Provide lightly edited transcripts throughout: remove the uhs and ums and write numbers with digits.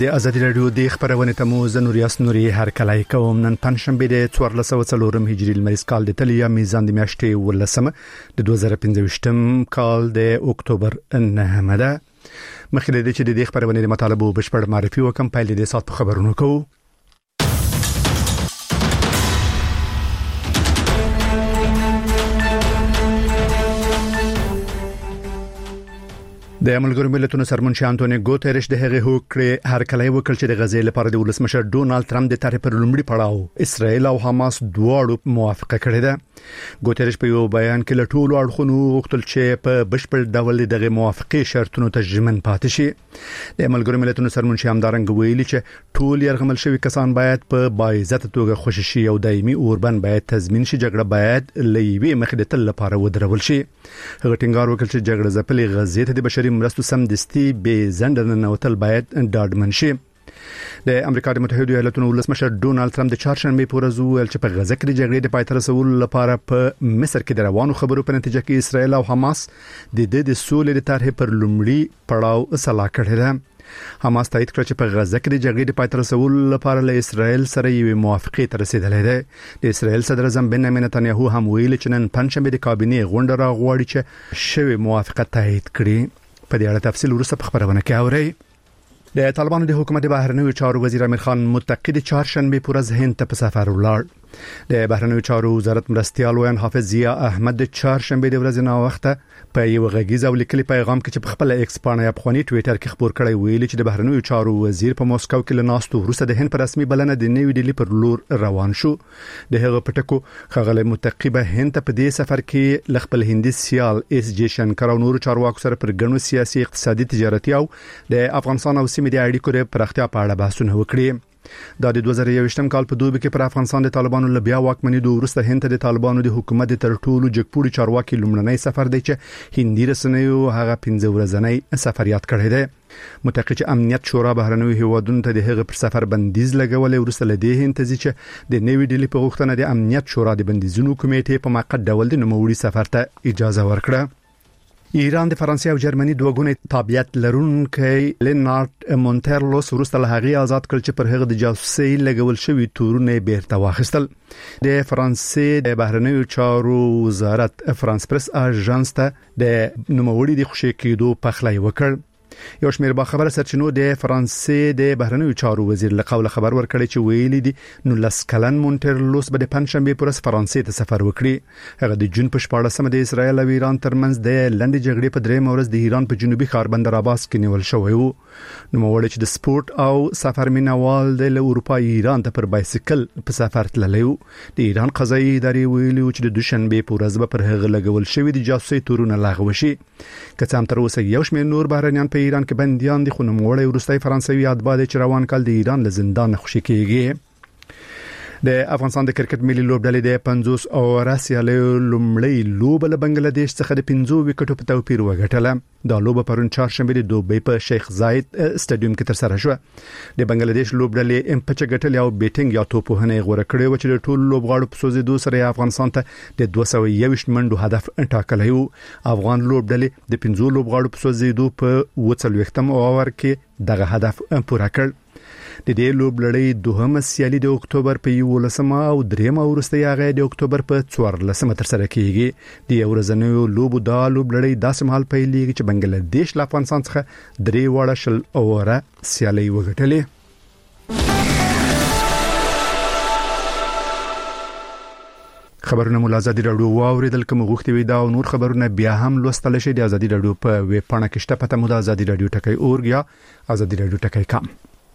د ازادي رادیو د خبرونه تموز نوریاس نوري هر کله کوم نن پنځشنبه د 1440 هجری لمریز کال د تلیا میزان د میاشتې ولسمه د 2015 کال د اکتوبر 9 ده مخکې د دې چې د خبرونه د مطالبه بشپړ معرفي وکم پایل د سات خبرونو کوو. د ملګرو ملتونو سرمنشي انټونیو ګوتریش د هغه هوکړې هر کله وکړ چې د غزې لپاره د ولسمشر ډونالد ټرمپ د طرح پر لومړي پړاو اسرائیل او حماس دواړو موافقه کړې ده. ګوتریش په یو بیان کې له ټولو اړخونو غوښتل چې په بشپړ ډول دغه موافقې شرطونو ته ژمن پاتې شي. د ملګرو ملتونو سرمنشي همدارنګ ویلي چې ټول يرغمل شوی کسان باید په باعزت توګه خوشی شي او دایمي اوربند باید تضمین شي. جګړه باید لېوي مخې د تل لپاره ودرول شي. هغه ټینګار وکړ چې جګړه ځپلې غزې ته د بشري مرستو سمدستي به زندر نوتل باید ډاډمن شي. د امریکا د متحده ایالاتونو ولسمشر ډونالد ټرمپ د چهارشنبه په ورځ ویل چې په غزه کې د جګړې د پای ته رسولو لپاره په مصر کې د روانو خبرو په نتیجه کې اسرائیل او حماس د سولې د طرح پر لومړي پړاو صلاح کړی ده. حماس تایید کړ چې په غزه کې د جګړې د پای ته رسولو لپاره له اسرائیل سره یو موافقه ته رسیدلې ده. د اسرائیل صدر اعظم بنیامین نتنیاهو هم ویل چې نن پنځشنبه د کابینې غونډه راغواړي چې شوی موافقه تایید کړي. په دې اړه تفصیل وروسته په خبرونه کې اورئ. د طالبانو د حکومت بهرنیو چارو وزیر امیر خان متقی د چهارشنبه پر ورځ هند ته په سفر ولاړ. د بهرنیو چارو وزارت مرستيال وین حافظ ضیا احمد د چهارشنبه د ورځې نه وخته په یو غږیز او لیکلي پیغام کې چې په خپل ایکس باندې افغاني ټوئیټر کې خبر کړی ویلي چې د بهرنیو چارو وزیر په موسکو کې لناستو وروسته د هند پر رسمي بلنه د نیو ډیلی پر لور روان شو. د هغه پټکو خغل متقی به هند ته په دې سفر کې لخپل هندي سیال اس جی شنکر او نور چارواکو سره پر ګڼو سیاسي اقتصادي تجارتي او د افغانستان او سیمې د اړیکو د پراختیا په اړه بحثونه وکړي. دا د 2021م کال په دوبي کې پر افغانستان د طالبانو لبیا واکمنۍ د ورسته هند د طالبانو د حکومت تر ټولو جګپوړي چارواکي لومړنی سفر دی چې هندي رسنیو هغه 15 ورځنی سفر یاد کړی دی. متقی چې امنیت شورا بهرنیو هیوادونو ته د هغه پر سفر بندیز لګولې ورسته لدی هند ته چې د نیو ډیلی په غوښتنه د امنیت شورا د بندیزونو کمیټې په موقت ډول د نوموړي سفر ته اجازه ورکړه. ایران د فرانسې او جرمني دوه ګونې تابعیت لرونکي لینارد مونټرلوس ورسته له هغه آزاد کړ چې پر هغه د جاسوسي لګول شوی تورونه بیرته واخیستل. د فرانسې د بهرنیو چارو وزارت فرانس پریس اژانس ته د نوموړي د خوشی کېدو پخلی وکړ. یو شمېر باخبره سرچینو د فرانسې د بهرنیو چارو وزیر له قوله خبر ورکړی چې ویلي دي نو لسکلن مونټرلوس به د پنځشنبه پر ورځ فرانسې ته سفر وکړي. هغه د جون په 14مه د اسرایل او ایران ترمنځ د لندې جګړې په درېمه ورځ د ایران په جنوبي ښار بندر عباس کې نیول شوی وو. نو موږ چې د سپورت او سفر مینوال د اروپا ایران ته پر بایسیکل په سفر تللی وو. د ایران قضایي ادارې ویلي چې د دوشنبه په ورځ به پر هغه لګول شوی د جاسوسي تورونه لغوه شي. که څه هم تر اوسه یو شمېر نور بهرنیان په ایران کې بنديان دي خو نوموړی ورستۍ فرانسوي اتباع چې روان کال د ایران له زندان خوشی کېږي. د افغانستان د کرکټ ملي لوبډلې د 50 او راسیالې لومړی لوب له بنگلاديش څخه د 15 وکټو په توپیر وګټله. دا لوب پرون چهارشنبه د دوبۍ په شیخ زاید سټاډیوم کې تر سره شو. د بنگلاديش لوبډلې ام پچ ګټل او بیټینګ یا توپونه غوړه کړې و چې د ټول لوبغاړو په سوزي دوه سره افغانستان ته د 221 منډو هدف ټاکلی وو. افغان لوبډلې د 15 لوبغاړو په سوزي دوه په 40م اوور کې دغه هدف پوره کړ. د دې لوبلړۍ دوهمه سیالي د اکتوبر په 11مه او درېمه ورسته هغه د اکتوبر په 14مه تر سره کیږي. د ورځنیو لوبو د لوبلړۍ داسې مهال پیلېږي چې بنگلاديش له افغانستان څخه درې وړه شل اوره سیالي وګټلې. خبرونه مو ازادي رادیو واوریدل کوم غوښتي وي دا او نور خبرونه بیا هم لوستل شي د ازادي رادیو په ویب پاڼه کې شته. پته مو د ازادي رادیو ټکی اورګ یا ازادي رادیو ټکی کام.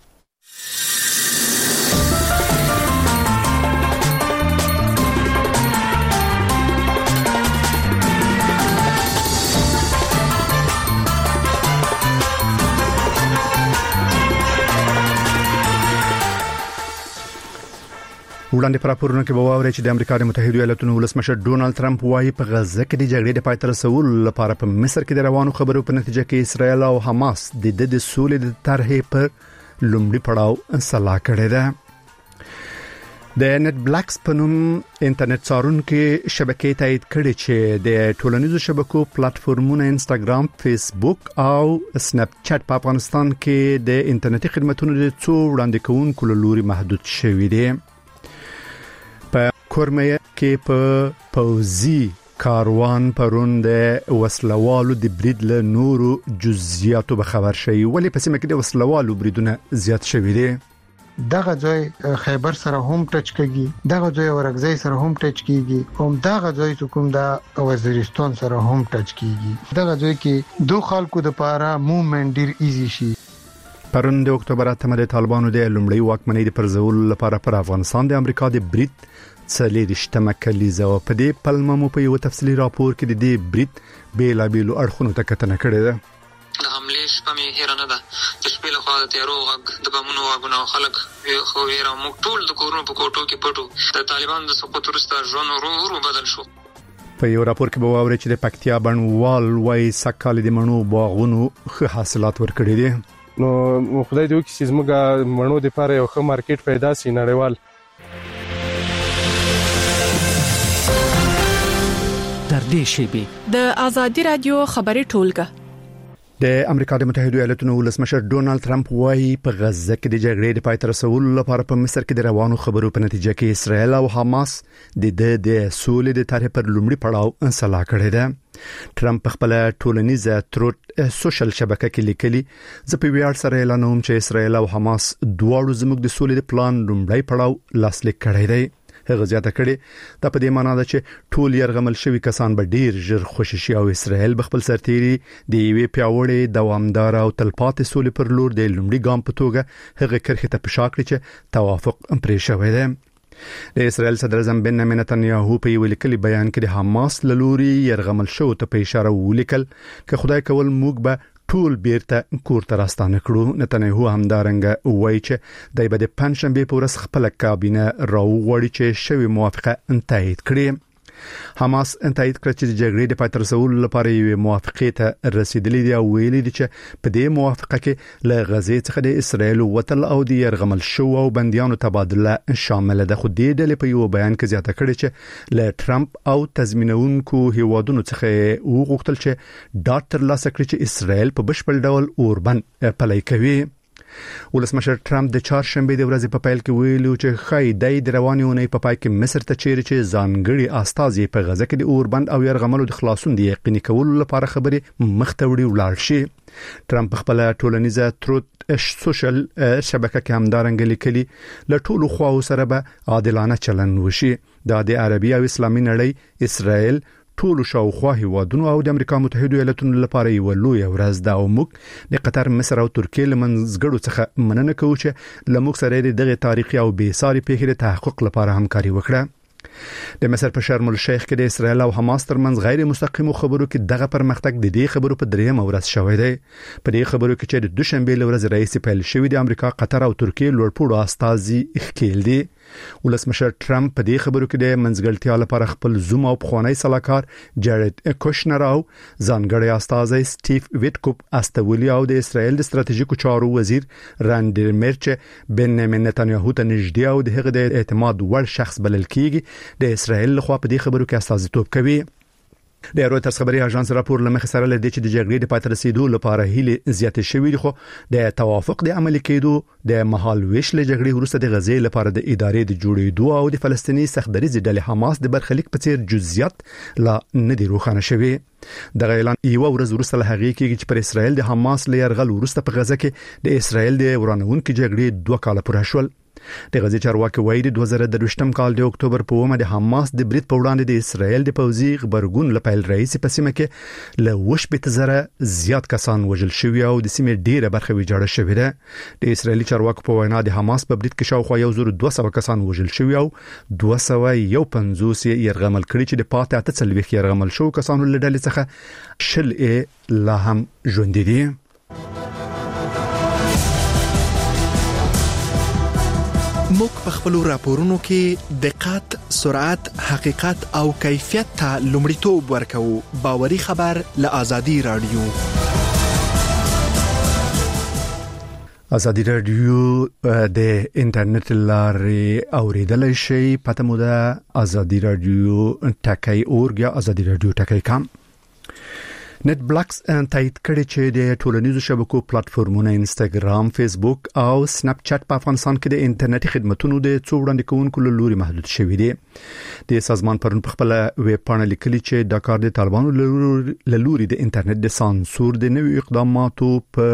وړاندې پر راپورونه کې وواوري چې د امریکا د متحده ایالاتونو ولسمشر ډونالد ټرمپ وايي په غزه کې د جګړې د پای ته رسولو لپاره په مصر کې د روانو خبرو په نتیجه کې اسرائیل او حماس د سولې د طرحې پر لومړي پړاو صلاح کړې ده. د نت بلاکس په نوم انټرنیټ څارونکو شبکې تایید کړي چې د ټولنیزو شبکو پلیټفارمونو انستګرام، فیسبوک او سنپ چټ په افغانستان کې د انټرنیټي خدماتو د څو وړاندې کوونکو لوري محدود شوي دي. په کورمه کې په پوزي کاروان پرون د وسلوالو د برید له نورو جزئیاتو به خبر شي، ولی په سیمه کې د وسلوالو بریدونه زیات شوي دي. دغه ځای خیبر سره هم ټچ کیږي، دغه ځای ورغزي سره هم ټچ کیږي، او دغه ځای کوم د وزیرستان سره هم ټچ کیږي. دغه ځای کې دوه خلکو د پاره موومنت ډیر ایزی شي. پرون د اکتوبر 8 د طالبانو د لومړی واکمنۍ د پرځول لپاره پر افغانستان د امریکا د برید څلېرشتمه کلیزه او په دې پلمه مو په یو تفصیلی راپور کې د دې برید بیلابیلو اړخونو ته کتنه کړې ده. د حملې شپه مې هېره نه ده، د شپې له خوا د تیارو غږ، د بمونو غږونه او خلک خو ویره. موږ ټول د کورونو په کوټو کې پټو. د طالبانو د سقوط وروسته ژوند ورو ورو بدل شو. په یو راپور کې به واورئ چې د پکتیا بڼوال وایي سږ د مڼو باغونو ښه حاصلات ورکړي دي. نو خدای دې وکړي چې زموږ مڼو لپاره یو ښه مارکیټ پیدا شي نړیوال. در دې شیبې د آزادي رادیو خبري ټولګه. د امریکا د متحده ایالاتونو ولسمشر ډونالد ټرمپ وايي په غزه کې د جګړې د پای ته رسولو لپاره په مصر کې د روانو خبرو په نتیجه کې اسرائیل او حماس د سولې د طرح پر لومړي پړاو انصلا کړی دی. ټرمپ خپل ټولنیزه تروت سوشل شبکه کې لیکلي، زه په ویاړ سره اعلانوم چې اسرائیل او حماس دواړو زموږ د سولې د پلان لومړی پړاو لاسلیک کړی دی. هغه زیاته کړي دا په دې معنی ده چې ټول يرغمل شوی کسان به ډیر ژر خوشی شي او اسرائیل بخپل سرتيري د یوې پیاوړې دوامدار او تلپاتې سولې پر لور د لومړي ګام په توګه هغه کرخه ته پښا کړی چې توافق پرې شوی دی. د اسرائیل صدر اعظم بنیامین نتنیاهو په یو لیکلي بیان کې د حماس لوري يرغمل شو ته په اشاره ولیکل چې خدای کول موږ به ټول بیرته کور ته راستانه کړو. نتنیاهو همدارنګه وایي چې دای به د پنځشنبه په ورځ خپل کابینه راوړي چې شوی موافقه تایید کړي. حماس تایید کړ چې د جګړې د پای ته رسولو لپاره یو موافقه ته رسیدلې دی او ویلي دي چې په دې موافقه کې له غزې څخه د اسرائیل وتل او د يرغمل شو او بنديانو تبادله شامل ده. خو دې ډلې په یو بیان کې زیاته کړې چې له ټرمپ او تضمینونکو هیوادونو څخه وغوښتل چې ډاټ ترلاسه کړي چې اسرائیل په بشپړ ډول اوربند پلی کوي. ولسمشر ټرمپ د چهارشنبه د ورځې په پیل کې ویلو چې خای د روانیونې په پای کې مصر ته چیرې چې ځانګړي استازي په غزه کې د اوربند او يرغملو د خلاصون دی یقیني کولو لپاره خبرې مختوړي ولاړ شي. ټرمپ خپل ټولنیزه تروت سوشل شبکه کې همدارنګه لیکلي له ټولو خواو سره به عادلانه چلند وشي. د عربي او اسلامي نړۍ اسرائیل ټول شاوخوا هیوادونو او د امریکا متحده ایالاتونو لپاره یو لوی ورځ ده او موږ د قطر، مصر او ترکیه لمنځګړو څخه مننه کوو چې لموږ سره دغه تاریخي او بې ساري پیښې د تحقق لپاره همکاري وکړه. د مصر په شرم الشیخ کې د اسرائیل او حماس ترمنځ غیر مستقیم خبرو کې دغه پرمختګ د دې خبرو په درېمه ورځ شوی دی. په دې خبرو کې چې د دوشنبه لورځ رئیس پیل شوی د امریکا، قطر او ترکیه لوړپوړو استازي ښکیل دي. ولسمشر ټرمپ په دې خبرو کې د منځګړتیا لپاره خپل زوم او پخوانی سلاکار جارد کوشنر او ځانګړی استازی سټیف ویټکوپ استولی او د اسرائیل د ستراتیژیکو چارو وزیر راندل مرچ بنیامین نتنیاهو ته نږدې او د هغه د اعتماد وړ شخص بلل کیږي د اسرائیل لخوا په دې خبرو کې استازیتوب کوي. د رويټرز خبري اژانس راپور لمخې سره لدې چې د جګړې د پای ته رسیدو لپاره هیله زیاته شوې دي، خو د توافق د عملي کېدو د مهال ویش له جګړې وروسته د غزې لپاره د ادارې د جوړېدو او د فلسطینی سختدریز ډلې حماس د برخلیک په څیر جزئیات لا نه دي روښانه شوي. د اعلان یو ورځ وروسته له هغې کې چې پر اسرائیل د حماس له يرغل وروسته په غزه کې د اسرائیل د ورانونکو جګړې 2 کال پوره شول. د غزې چارواکي وایي د 2023م کال د اکتوبر په 1 د حماس د برید په وړاندې د اسرائیل د پوځي خبرګون لپاره رئیس په سیمه کې له 200,000 زیات کسان وژل شوی او د سیمې ډیره برخه ویجاړه شوې ده. د اسرائیلي چارواکو په وینا د حماس په برید کې شاوخوا 1200 کسان وژل شوی او 250 يرغمل کړي چې د پاتې 8 يرغمل شو کسانو له ډلې څخه شل لا هم ژوند دي. موږ په خپل راپورونو کې دقت، سرعت، حقیقت او کیفیت ته لومړیتوب ورکوو. باوري خبر له آزادي رادیو. ازادي رادیو د انټرنیټ لارې اوریدلای شئ. پته مو ده ازادي رادیو ټاکي اورګ یا ازادي رادیو ټاکي کام. نت بلاکس تایید کړي چې د ټولنیزو شبکو پلیټفارمونو انستګرام، فیسبوک او سناپ چټ په افغانستان کې د انټرنیټي خدماتو د څو وړاندې کوونکو لوري محدود شوي دي. د سازمان پرون په خپل ویب پاڼه لیکلي چې د کار د طالبانو لوري د انټرنیټ د سانسور د نوي اقداماتو په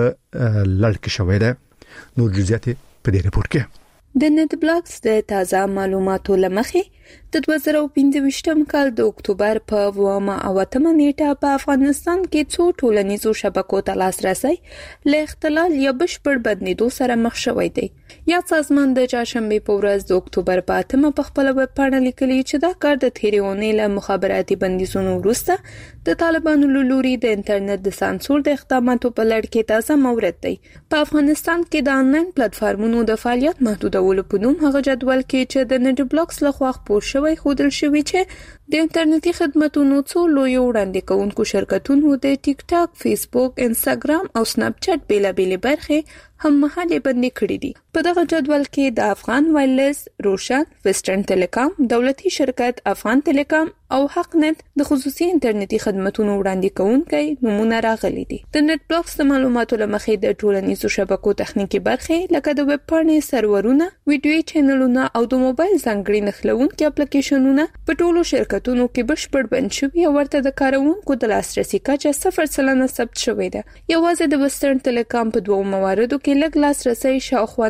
لړ کې شوی دی. نور جزئیات په دې رپورت کې. د نت بلاکس د تازه معلوماتو لمخې د 2025 کال د اکتوبر په 8 نیټه په افغانستان کې څو ټولنیزو شبکو ته لاسرسي له اختلال یا بشپړ بدلیدو سره مخ شوی دی. یا سازمان د چهارشنبه په ورځ د اکتوبر په 8 په خپل ویب پاڼه لیکلي چې دا کار د تیریونې له مخابراتي بندیزونو وروسته د طالبانو لوري د انټرنیټ د سانسور د اقداماتو په لړ کې تازه مورد دی. په افغانستان کې د انلاین پلیټفارمونو د فعالیت محدودولو په نوم هغه جدول کې چې د نت بلاکس لخوا خپور شوی خودل شوی چې د انټرنیټي خدماتو څو لوی وړاندې کوونکو شرکتونو د ټیک ټاک، فیسبوک، انستګرام او سناپ چټ بیلابېلې برخې هم مهاله بندي کړې دي. په دغه جدول کې د افغان وایرلس، روشن، ویسټرن ټیلیکام، دولتي شرکت افغان ټیلیکام او حق نت د خصوصي انټرنیټي خدماتو وړاندې کوونکي نمونه راغلي دي. د نت بلاکس د معلوماتو لمخې د ټولنیزو شبکو تخنیکی برخې لکه د ویب پاڼې سرورونه، ویډیوي چینلونه او د موبایل ځانګړي نښلونکي اپلیکیشنونه په ټولو شرکتونو کې بشپړ بند شوي او ورته د کارونکو د لاسرسي کچه 0% ثبت شوې ده. یوازې د ویسټرن ټیلیکام په دوه مواردو کې لږ لاسرسي شاوخوا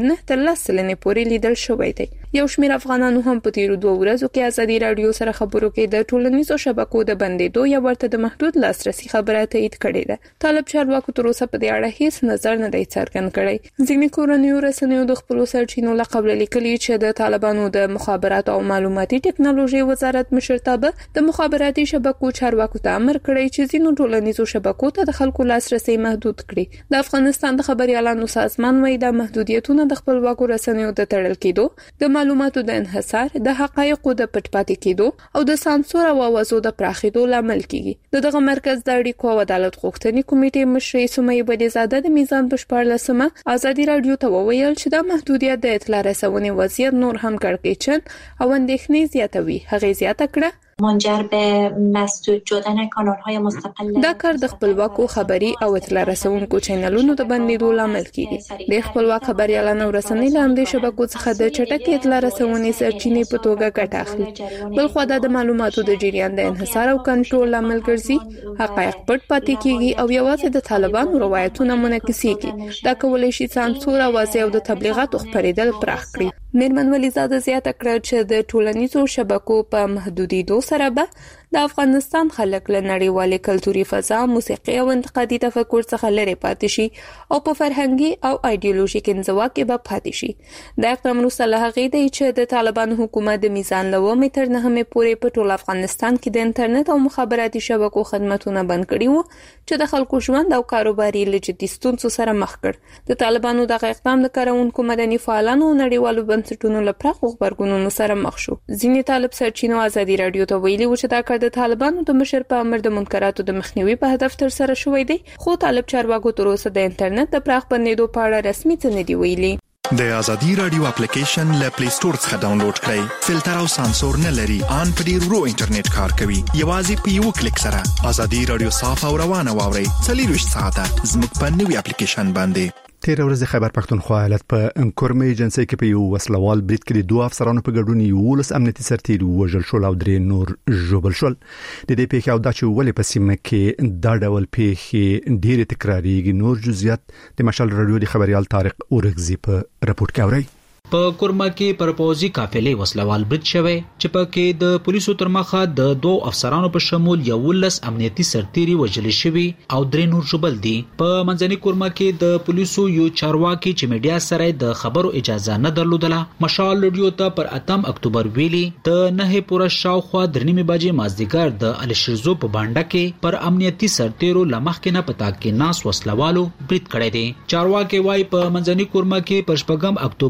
9% پورې لیدل شوی دی. یو شمېر افغانانو هم په تیرو 2 ورځو کې ازادي رادیو سره خبرو کې د ټولنیزو شبکو د بندیدو یا ورته د محدود لاسرسي خبره تایید کړې ده. طالب چارواکو تر اوسه په دې اړه هیڅ نظر نه دی څرګند کړی. ځینې کورنیو رسنیو د خپل سرچینو له قبل لیکلي چې د طالبانو د مخابراتو او معلوماتي ټکنالوژي وزارت مشرتابه د مخابراتي شبکو چارواکو ته امر کړی چې ځینو ټولنیزو شبکو ته د خلکو لاسرسي محدود کړي. د افغانستان د خبريالانو سازمان وايي د محدودیتونو د خپلواکو رسنیو د تړل کېدو، د معلوماتو د انحصار، د حقایقو د پټ پاتې کېدو او د سانسور او اوازو د پراخېدو لامل کیږي. دغه مرکز د اړیکو او عدالت غوښتنې کمیټې مشري سمیه بلیزاده د میزان په 14مه ازادي رادیو ته وویل چې دا محدودیت د اطلاع رسونې وضعیت نور هم کړکېچن او اندېښنې زیاتوي. هغه زیاته کړه منجر به مسدود شدن کانال‌های مستقل. دا کار د خپلواکو خبري او اطلاع رسونکو چینلونو د بندیدو لامل کیږي. د خپلواک خبريالانو رسنۍ لاندې شبکو څخه د چټکې اطلاع رسونې سرچینې په توګه ګټه اخلي. بل خو د معلوماتو د جریان د انحصار او کنټرول لامل ګرځي. حقایق پټ پاتې کیږي او یوازې د طالبانو روایتونه منعکسېږي. دا کولای شي سانسور اوازې او د تبلیغاتو خپرېدل پراخ کړي. میرمن ولیزاده زیاته کړه چې د ټولنیزو شبکو په محدودیدو سره به د افغانستان خلک له نړیوالې کلتوري فضا، موسیقي او انتقادي تفکر څخه لرې پاتې شي او په فرهنګي او ایډیولوژیک انزوا کې به پاتې شي. دا اقدام وروسته له هغې دی چې د طالبانو حکومت د میزان له 9 تر 9 پورې په ټول افغانستان کې د انټرنیټ او مخابراتي شبکو خدماتونه بند کړي وو چې د خلکو ژوند او کاروباري له جدي ستونزو سره مخ کړ. د طالبانو دغه اقدام د کارونکو مدني فعالانو او نړیوالو بنسټونو له پراخو غبرګونونو سره مخ شو. ځینې طالب سرچینو ازادي رادیو ته ویلي و چې دا کار د طالبانو د مشر په امر د منکراتو د مخنیوي په هدف تر سره شوی دی. خو طالب چارواکو تر اوسه د انټرنیټ د پراخ بندیدو په اړه رسمي څه نه دی ویلي. د ازادي رادیو اپلیکیشن له پلی سٹور څخه ډاونلوډ کړئ. فلټر او سانسور نه لري. ان په ډیر ورو انټرنیټ کار کوي. یوازې په یو کلیک سره ازادي رادیو صاف او روانه واورئ. 24 ساعته زموږ په نوي اپلیکیشن باندې. تیر ورځ د خیبر پښتونخوا ایالت په انکورمه ایجنسی کې په یو وسلوال بریټ کې 2 افسرانو په ګډون 11 امنیتي سرتیري وژل شول او 3 نور ژوبل شول. د دې پیښې او د چې ولې په سیمه کې دا ډول پیښې ډېر تکرارېږي. نور جزئیات د مشال رادیو د خبريال طارق اورغزي په رپورت کې اوري. په کورما کې پر پوزي قافلې وسلوال برید شوی چې پکې د پولیسو تر مخه د 2 افسرانو په شمول 11 امنیتي سرتیري وژل شوی او 3 نور ژوبل دي. په منځني کورما کې د پولیسو یو چارواکي چې میډیا سره د خبرو اجازه نه درلودله مشال رادیو ته پر 8 اکتوبر ویلي د 9 پوره شاوخوا 3 بجې مازدیګر د الشرزو په باندې کې پر امنیتي سرتیرو لمخ کې نه پتا کې ناس وسلوالو برید کړی دی. چارواکي وايي په منځني کورما کې پر 8 اکتوبر په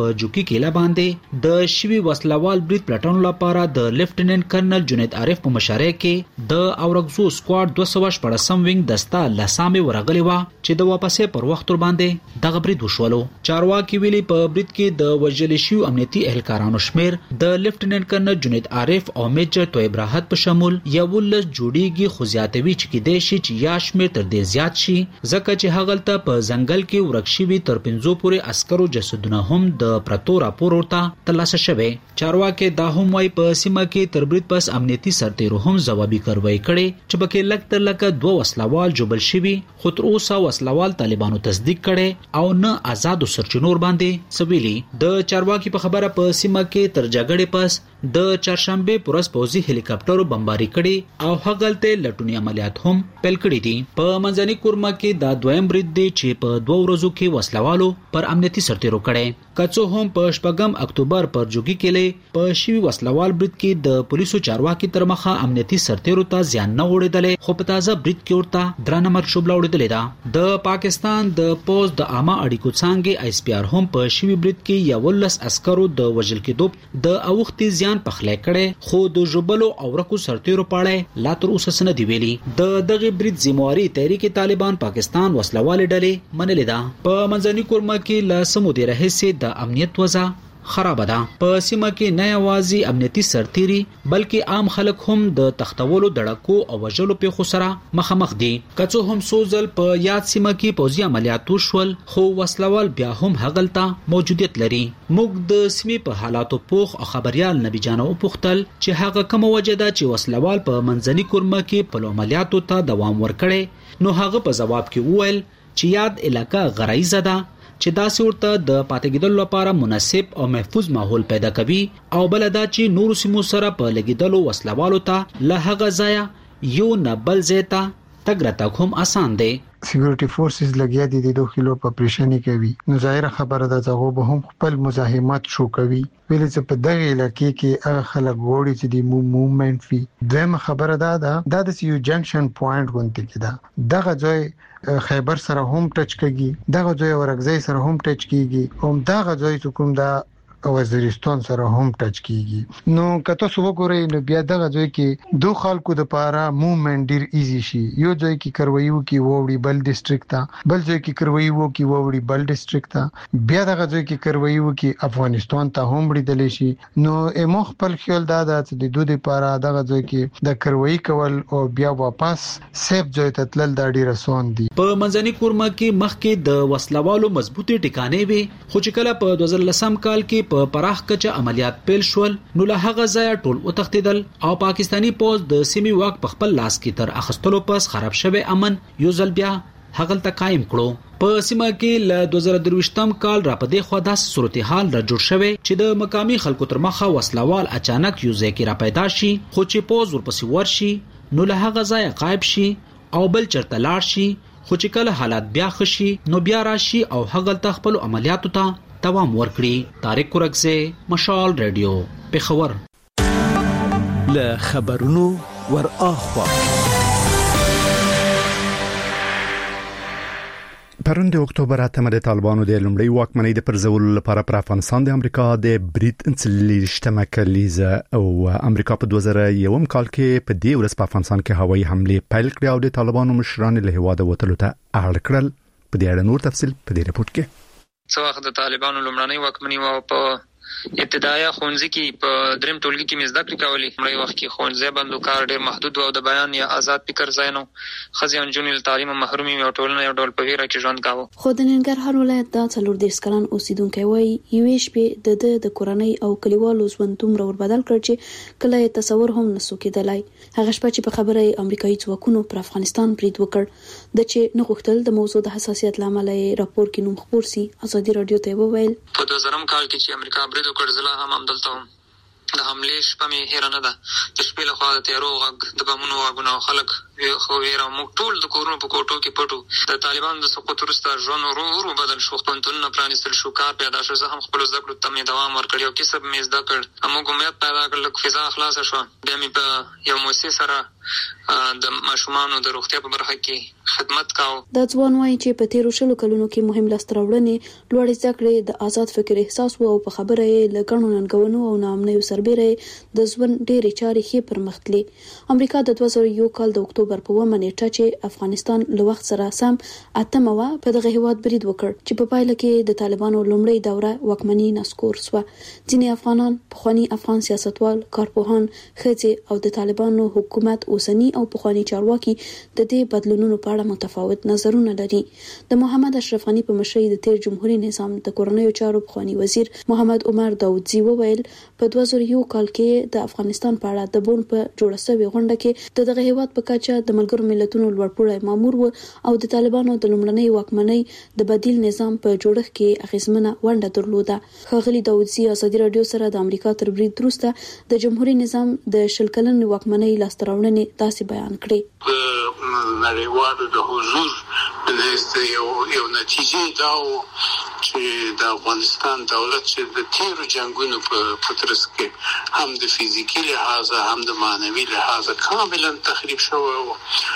په جوکی کېلا باندې د شوی وسلوال برید پلټون لپاره د لیفټیننټ کرنل جنید عارف په مشرۍ کې د اورګزو سکواډ 214 وینګ دستا لسامه ورغلی و چې د واپسې پر وخت ور باندې دغه برید وشولو. چارواکي ویلي په برید کې د وژل شوی امنیتي اهلکارانو شمیر د لیفټیننټ کرنل جنید عارف او میجر طیب راحت په شمول 11 جوړیږي، خو زیاتوي چې کېدای شي چې یا شمیر تر دې زیات شي ځکه چې هغه ته په ځنګل کې ورک شوي تر 50 پورې عسکرو جسدونه هم د پرتو راپور ورته ترلاسه شوی. چارواکي دا هم وايي په سیمه کې تر برید پس امنیتي سرتیرو هم ځوابي کاروایی کړي چې پکې لږ تر لږه 2 وسلوال جوړل شوي، خو تر اوسه وسلوال طالبانو تصدیق کړي او نه آزادو سرچینور باندې سویلي. د چارواکي په خبره په سیمه کې تر جګړې پس د چهارشنبه پورس پوزي هلیکاپټرو بمباري کړي او هغلته لټونی عملیات هم پیل کړي دي. په منځني کورما کې دا دویم برید دی چې په 2 ورځو کې وسلوالو پر امنیتي سرتیرو کړي. کڅو هم په 8 اکتوبر پر جوګي کې په شوی وسلوال برید کې د پولیسو چارواکي تر مخه امنیتي سرتیرو ته ځان نه وړیدل، خو په تازه برید کې ورته درنه مرګ شوبله وړیدل ده. د پاکستان د پوز د عامه اړیکو څنګه ایس پی آر هم په شوی برید کې 11 عسکرو د وژل کېدو د اوختي ځان پخلې کړي، خو د جوبلو او رکو سرتیرو پاړې لا تر اوسه سند دی ویلي. د دغه برید ذمہواری تحریک طالبان پاکستان وسلوال ډلې منلې ده. په منځني کورما کې لا سمودي رهسي د امنیت وضع خراب ده. په سیمه کې نه یوازې امنیتي سرتیري بلکې عام خلک هم د تختولو دړکو او وژلو په خسره مخامخ دي. کڅو هم سوزل په یاد سیمه کې پوځي عملیات وشول، خو وسلوال بیا هم هغلته موجودیت لري. موږ د سیمې په حالاتو پوخ او خبريال نبی جانو پوښتل چې هغه کوم وجه ده چې وسلوال په منځني کورما کې په عملیاتو ته دوام ورکړي. نو هغه په جواب کې وویل چې یاد علاقہ غرایزه ده چې داسې ورته د پاتېګیدل لپاره مناسب او محفوظ ماحول پیدا کوي، او بل دا چې نور سیمو سره په لګیدلو وسلوالو ته له هغه ځایه یو نه بل ځای ته تګ راتګ هم آسان دی. سکیورټي فورسز لګیا دي د دوه په اپریشن کوي. نو ظاهر خبره ده چې به هم خپل مزاحمت شو کوي، ویل چې په دغه علاقې کې هغه خلک وړي چې د موومېنټ وی. دغه خبره ده د یو جنکشن پوینټ غونډه کې ده. دغه ځای خیبر سره هم ټچ کیږي، دغه ځای ورغزي سره هم ټچ کیږي، او دغه ځای کوم دا وزیرستان سره هم ټچ کیږي. نو کته سو وګورئ نو بیا دغه ځای کې دوه خلکو د پاره موومېنټ ډیر ایزی شي. یو ځای کې کرویو کې ووري بل ډیسټریکټ ته، بل ځای کې کرویو کې ووري بل ډیسټریکټ ته، بیا دغه ځای کې کرویو کې افغانستان ته هم وړي دلی شي. نو امو خپل خیال دا چې د دوه لپاره دغه ځای کې د کروي کول او بیا واپس سیف ځای ته تلل دا ډیر آسان دي. په منځني کورما کې مخکې د وسلوالو مضبوطی ټکانې وي، خو چې کله په 2010 کال کې په پراخ کچه عملیات پیل شول نو له هغه ځای ټول وتښتیدل او پاکستانی پوز د سیمې واک په خپل لاس کې تر اخستلو پس خراب شوی امن یو ځل بیا هغلته قائم کړو. په سیمه کې له 2023 کال را پدې خو داس صورتحال را جوړ شوی چې د مقامی خلکو تر مخه وسلوال اچانک یو ځای کې را پیدا شي، خو چې پوز ورپسې ورشي نو له هغه ځای غایب شي او بل چرته لاړ شي، خو چې کله حالات بیا خشي نو بیا راشي او هغلته خپل عملیاتو ته دوام ورکړي. طارق کورکزه، مشال رادیو، پیښور. له خبرونو ور اخوا پرون د اکتوبر 8 د طالبانو د لومړی واکمنۍ د پرځولو لپاره پر افغانستان د امریکا د برید انسلیشتمه کلیزه او امریکا په 2001 کال کې په دې ورځ په افغانستان کې هوایي حمله پیل کړې او د طالبانو مشران له هواده وتلو ته اړ کړل. په دې اړه نور تفصیل په دې رپورت کې. څو وخت د طالبانو لومړنۍ واکمنۍ و په ابتدايي ښوونځي کې په دریم ټولګي کې مزده کړې کولې. لومړی وخت کې ښوونځي بندو کار ډېر محدود او د بیان یا آزاد فکر ځای نه، ښځې او نجونې له تعلیم محرومې او ټولنه یو ډول په ویره کې ژوند کاوه. خو د ننګرهار ولایت د 40 کلن اوسیدونکو وایي یوې شپې د کورنۍ او کلیوالو ژوند دومره وربدل کړ چې کله یې تصور هم نسو کېدلای. هغه شپه چې په خبره امریکایي ځواکونو پر افغانستان برید وکړ د چې نه غوښتل د موضوع د حساسیت لامل یې راپور کې نوم خبر سي. ازادي رادیو ته وویل په 2000 کال کې چې امریکا برید وکړ زله هم دلته د حملې شپه مې هېره نه ده. د شپې له خوا د تیارو غږ، د بمونو غږونه او خلک خو ویره موږ ټول د کورونو په کوټو کې پټو. د طالبانو د سقوط وروسته ژوند ورو بدل شو، پوهنتونونه پرانیستل شو، کار پیدا شو. زه هم خپل زده کړو ته مې دوام ورکړ، یو کسب مې زده کړ، موږ امید پیدا کړ، لږ فضا خلاصه شوه. بیا مې په یو موسسې سره د ماشومانو د روغتیا په برخه کې خدمت کاوه. دا ځوان وایي چې په تیرو 20 کلونو کې مهم لاسته راوړنې لوړې زده کړې، د آزاد فکر احساس او په خبره یې له ګڼو ننګونو او ناامنیو سربېره د ژوند ډېرې چارې ښې پرمختلې. امریکا د 2001 کال د اکتوبر په 1 نیټه چې افغانستان له وخت سره سم 8 په دغه هیواد برید وکړ چې په پایله کې د طالبانو لومړی دوره واکمني نسکور شو. ځینې افغانان، پخوانی افغان سیاستوال، کارپوهان، ښځې او د طالبانو حکومت اوسنی او پخوانی چارواکي د دې بدلونونو په اړه متفاوت نظرونه لري. د محمد اشرف غنی په مشرۍ د تیر جمهوریت نظام د کورنیو چارو پخوانی وزیر محمد عمر داودزی وویل په 2001 کال کې د افغانستان په اړه د بون په جوړه شوې غونډه کې دغه هیواد په کچه د ملګرو ملتونو لوړپوړی مامور و او د طالبانو د لومړنۍ واکمنۍ د بدیل نظام په جوړښت کې اغیزمنه ونډه درلوده. ښاغلي داودزی ازادي رادیو سره د امریکا تر برید وروسته د جمهوریت نظام د 20 کلن واکمنۍ لاسته راوړنې داسې بیان کړې. نړیوالو د حضور د یو نتیجه دا چې د افغانستان دولت چې د تیرو جنگونو په ترڅ کې هم د فزیکی لحاظ هم د معنوي لحاظ کاملا تخریب شوی و.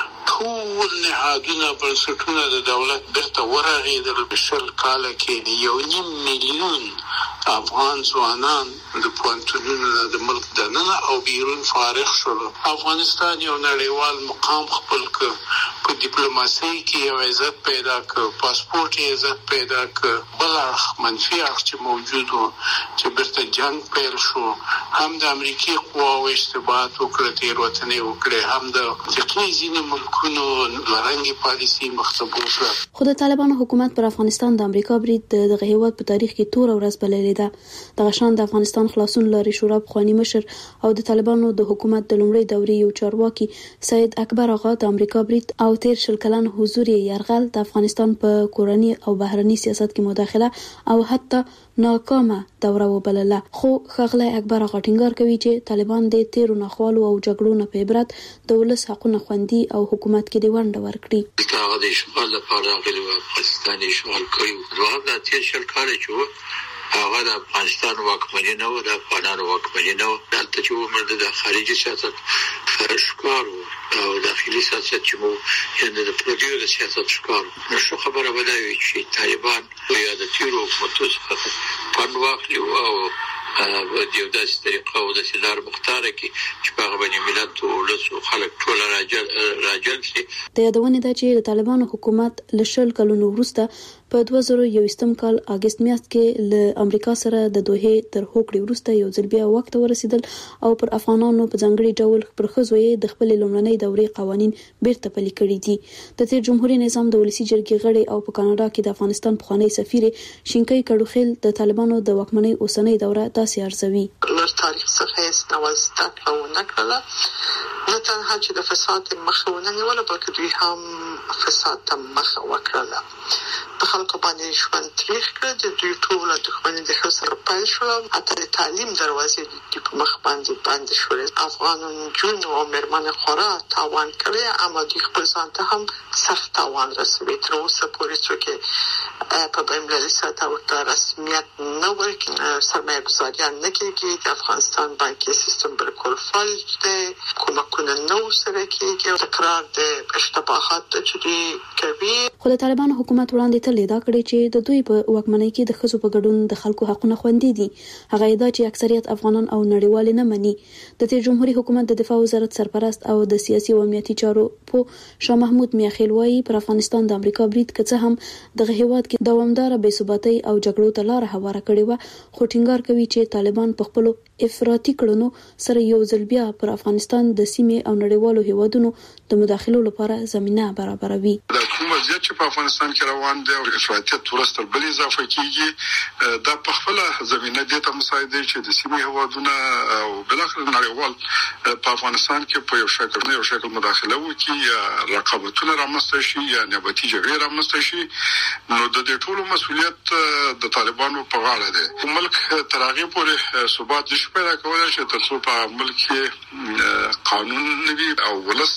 ټول نهادونه بنسټونه د دولت بیرته ورغېدل. 20 کاله کې 1.5 میلیون افغان ځوانان د پوهنتونونو د ملک دننه او بیرون فارغ شول. افغانستان یو نړیوال مقام خپل کړ، په ډیپلوماسي کې یو عزت پیدا کړ، پاسپورت یې عزت پیدا کړ. بل اړخ منفي اړخ چې موجود و چې بیرته جنگ پیل شو، هم د امریکای قواو اشتباهات وکړه، تېروتنې وکړې، هم د افریقا ځینې ملکونو لرنګي پالیسي مختبو کړه. خو د طالبانو حکومت پر افغانستان د امریکا برید دغه هیواد په تاریخ کې تور ورځ بللې ده. دغه شان د افغانستان خلاصون لاري شورا پخوانی مشر او د طالبانو د حکومت د لومړۍ دورې یو چارواکي سید اکبر آغا د امریکا برید او تیر 20 کلن حضور یرغل د افغانستان په کورنی او بهرنی سیاست کې مداخله او حتی ناکامه دوره وبلله. خو ښاغلی اکبر آغا ټینګار کوي چې طالبان د تیرو ناخوالو او جګړو نه په عبرت د ولس حقونه خوندي او حکومت کې د ونډه ورکړي. هغه د اشغال لپاره غلي افغانستان اشغال کړی دوه د 30 کال چې هغه د افغانستان واکمني نه و، د افغانانو واکمني نه و. دلته چې ومرده د خارجي سیاست ښکار او داخلي سیاست چې مو یعنې د پردیو د سیاست ښکار. نو شو خبره به دا وي چې طالبان یا د تیرو حکومتو څخه پند واخلي او د یو داسې طریقه او داسې لار مختاره کړي چې په هغه باندې ملت او ولس او خلک ټول راجل شي. د یادونې ده چې د طالبانو حکومت له 20 کلونو وروسته په 2021 کال اگست میاشت کې له امریکا سره د دوحې تر هوکړې وروسته یو ځل بیا وخت ورسېدل او پر افغانانو په ځانګړي ډول پر ښځو یې د خپل لومړنۍ دورې قوانین بیرته پلي کړي دي. د تیر جمهوریت نظام د ولسی جرګې غړي او په کاناډا کې د افغانستان پخوانی سفیر شینکای کډوخیل د طالبانو د واکمنۍ اوسنۍ دوره داسې ارزوي. له تاریخ څخه هیڅ ډول زده کړه ونه کړله، نه تنها چې د فساد مخه ونه نیوله بلکې دوی هم فساد ته مخه وکړله. په خلکو باندې ژوند تریخ کړ، د دوی ټوله دښمني د ښځو سره پیل شوه، حتی د تعلیم دروازې د په مخ باندې بندې شولې. افغان نجونو او مېرمنې خورا تاوان کړی، اما دوی خپل ځان ته هم سخت تاوان رسوي. تر اوسه پورې څوک په بین‌المللي سطح ورته رسمیت نه ورکوي، سرمایه ګذاریان نه کېږي. د افغانستان بانکي سیستم بالکل فلج دی، کومکونه نه ورسره کېږي، تکرار د اشتباهاتو چې دوی کوي. خو د طالبانو حکومت وړاندې تل ادعا کړې چې د دوی په واکمنۍ کې د ښځو په ګډون د خلکو حقونه خوندي دي. هغه ادعا چې اکثریت افغانان او نړیوال نه مني. د تیر جمهوریت حکومت د دفاع وزارت سرپرست او د سیاسي او امنیتي چارو په شاه محمود میاخیل وایي پر افغانستان د امریکا برید که څه هم دغه هیواد کې دوامدار بې ثباتۍ او جګړو ته لار هواره کړې و، خو ټینګار کوي چې طالبان په خپل افراطي کړنو سره یو ځل بیا پر افغانستان د سیمې او نړیوالو هیوادونو د مداخلو لپاره زمينه برابروي. د کوم وضعیت چې په افغانستان کې روان دی او افراطیت ورستر بل اضافه کیږي، دا په خپل زمينه د ته مساعده چې د سیمې هیوادونه او بلخره نړیوال په افغانستان کې په یو شکل مداخله وکړي یا رقابتونه رامنځته شي یا نباتي جګړې رامنځته شي. نو د دې ټولو مسؤلیت د طالبانو په غاړه دی. ملک تر هغه پورې ثبات نشي پیدا کولای چې تر څو په ملک کې قانون نوي او ولس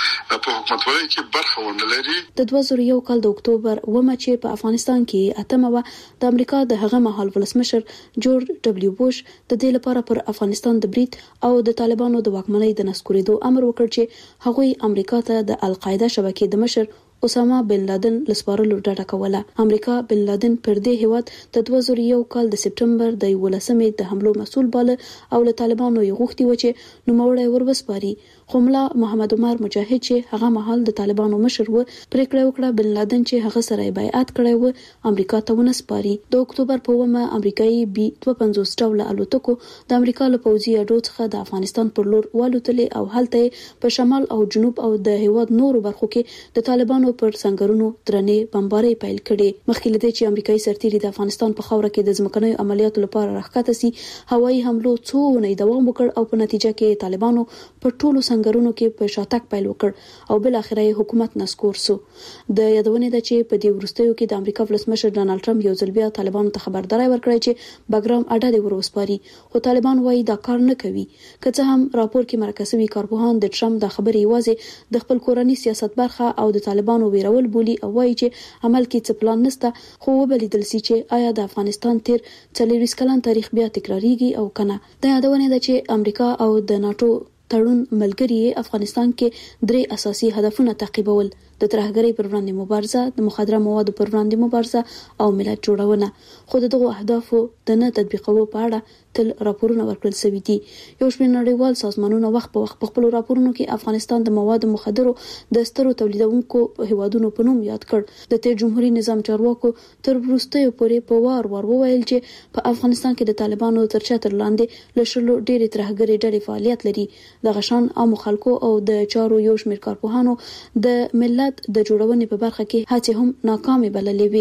په حکومتولۍ کې برخه ونه لري. د 2001 کال د اکتوبر ومه چې په افغانستان کې اتمه د امریکا د هغه مهال ولسمشر جورج دبليو بوش د دې لپاره پر افغانستان د برید او د طالبانو د واکمنۍ د نسکورېدو امر وکړ چې هغوی امریکا ته د القاعده شبکې د مشر اسامه بن لادن لسپارلو ډاډه کوله. امریکا بن لادن پر دې هیواد د 2001 کال د سپټمبر د 11 د حملو مسؤل باله او له طالبانو یې غوښتي و چې نوموړی وربسپاري، خو ملا محمد عمر مجاهد چې هغه مهال د طالبانو مشر و پریکړه وکړه بن لادن چې هغه سره بیعت کړی و امریکا ته ونسپاري. د اکتوبر په ومه امریکایي بي 52 ډوله الوتکو د امریکا له پوځي اډو څخه د افغانستان پر لور والوتلې او هلته په شمال او جنوب او د هیواد نورو برخو کې د طالبانو پر سنگرونو درنې بمبارۍ پیل کړي. مخکې لدې چې امریکایي سرتیري د افغانستان په خاوره کې د ځمکنیو عملیاتو لپاره راښکته سي، هوایي حملو څو اونۍ دوام وکړ او په نتیجه کې طالبانو په ټولو سنگرونو کې په شاتګ پیل وکړ او بل اخر حکومت نسکور سو. د یادونه ده چې په دې وروستیو کې د امریکا ولسمشر ډانلډ ټرمپ یو ځل بیا طالبانو ته خبرداري ورکړه چې بګرام اډه دې وروسپاري، خو طالبان وايي دا کار نه کوي. که څه هم راپور کې مرکزي کارپوهان د ټرمپ د خبرې یوازې د خپل کورنۍ سیاست برخه او د طالبانو ویرول بولی او وایي چې عمل کې څه پلان نشته، خو وبلیدل سي چې آیا د افغانستان تیر 40 کلن تاریخ بیا تکراریږي او کنه. د یادونه ده چې امریکا او د ناتو تړون ملګري افغانستان کې 3 اساسي هدفونه تعقیبول: د ترهګرۍ پر وړاندې مبارزه، د مخدره موادو پر وړاندې مبارزه او ملت جوړونه. خو دغه اهدافو د نه تطبیقولو په اړه تل راپورونه ورکړل شوي دي. یو شمېر نړیوال سازمانونه وخت په وخت په خپل راپورونو کې افغانستان د موادو مخدرو د سترو تولیدونکو هیوادونو په نوم یاد کړ. د تیر جمهوریت نظام چارواکو تر وروستیو پورې په وار وویل چې په افغانستان کې د طالبانو تر چتر لاندې له شلو ډېرې ترهګرۍ ډلې فعالیت لري. د غشان عامو خلکو او د چارو یو شمېر کارپوهانو د ملت د جوړونې په برخه کې هڅې هم ناکامې بللې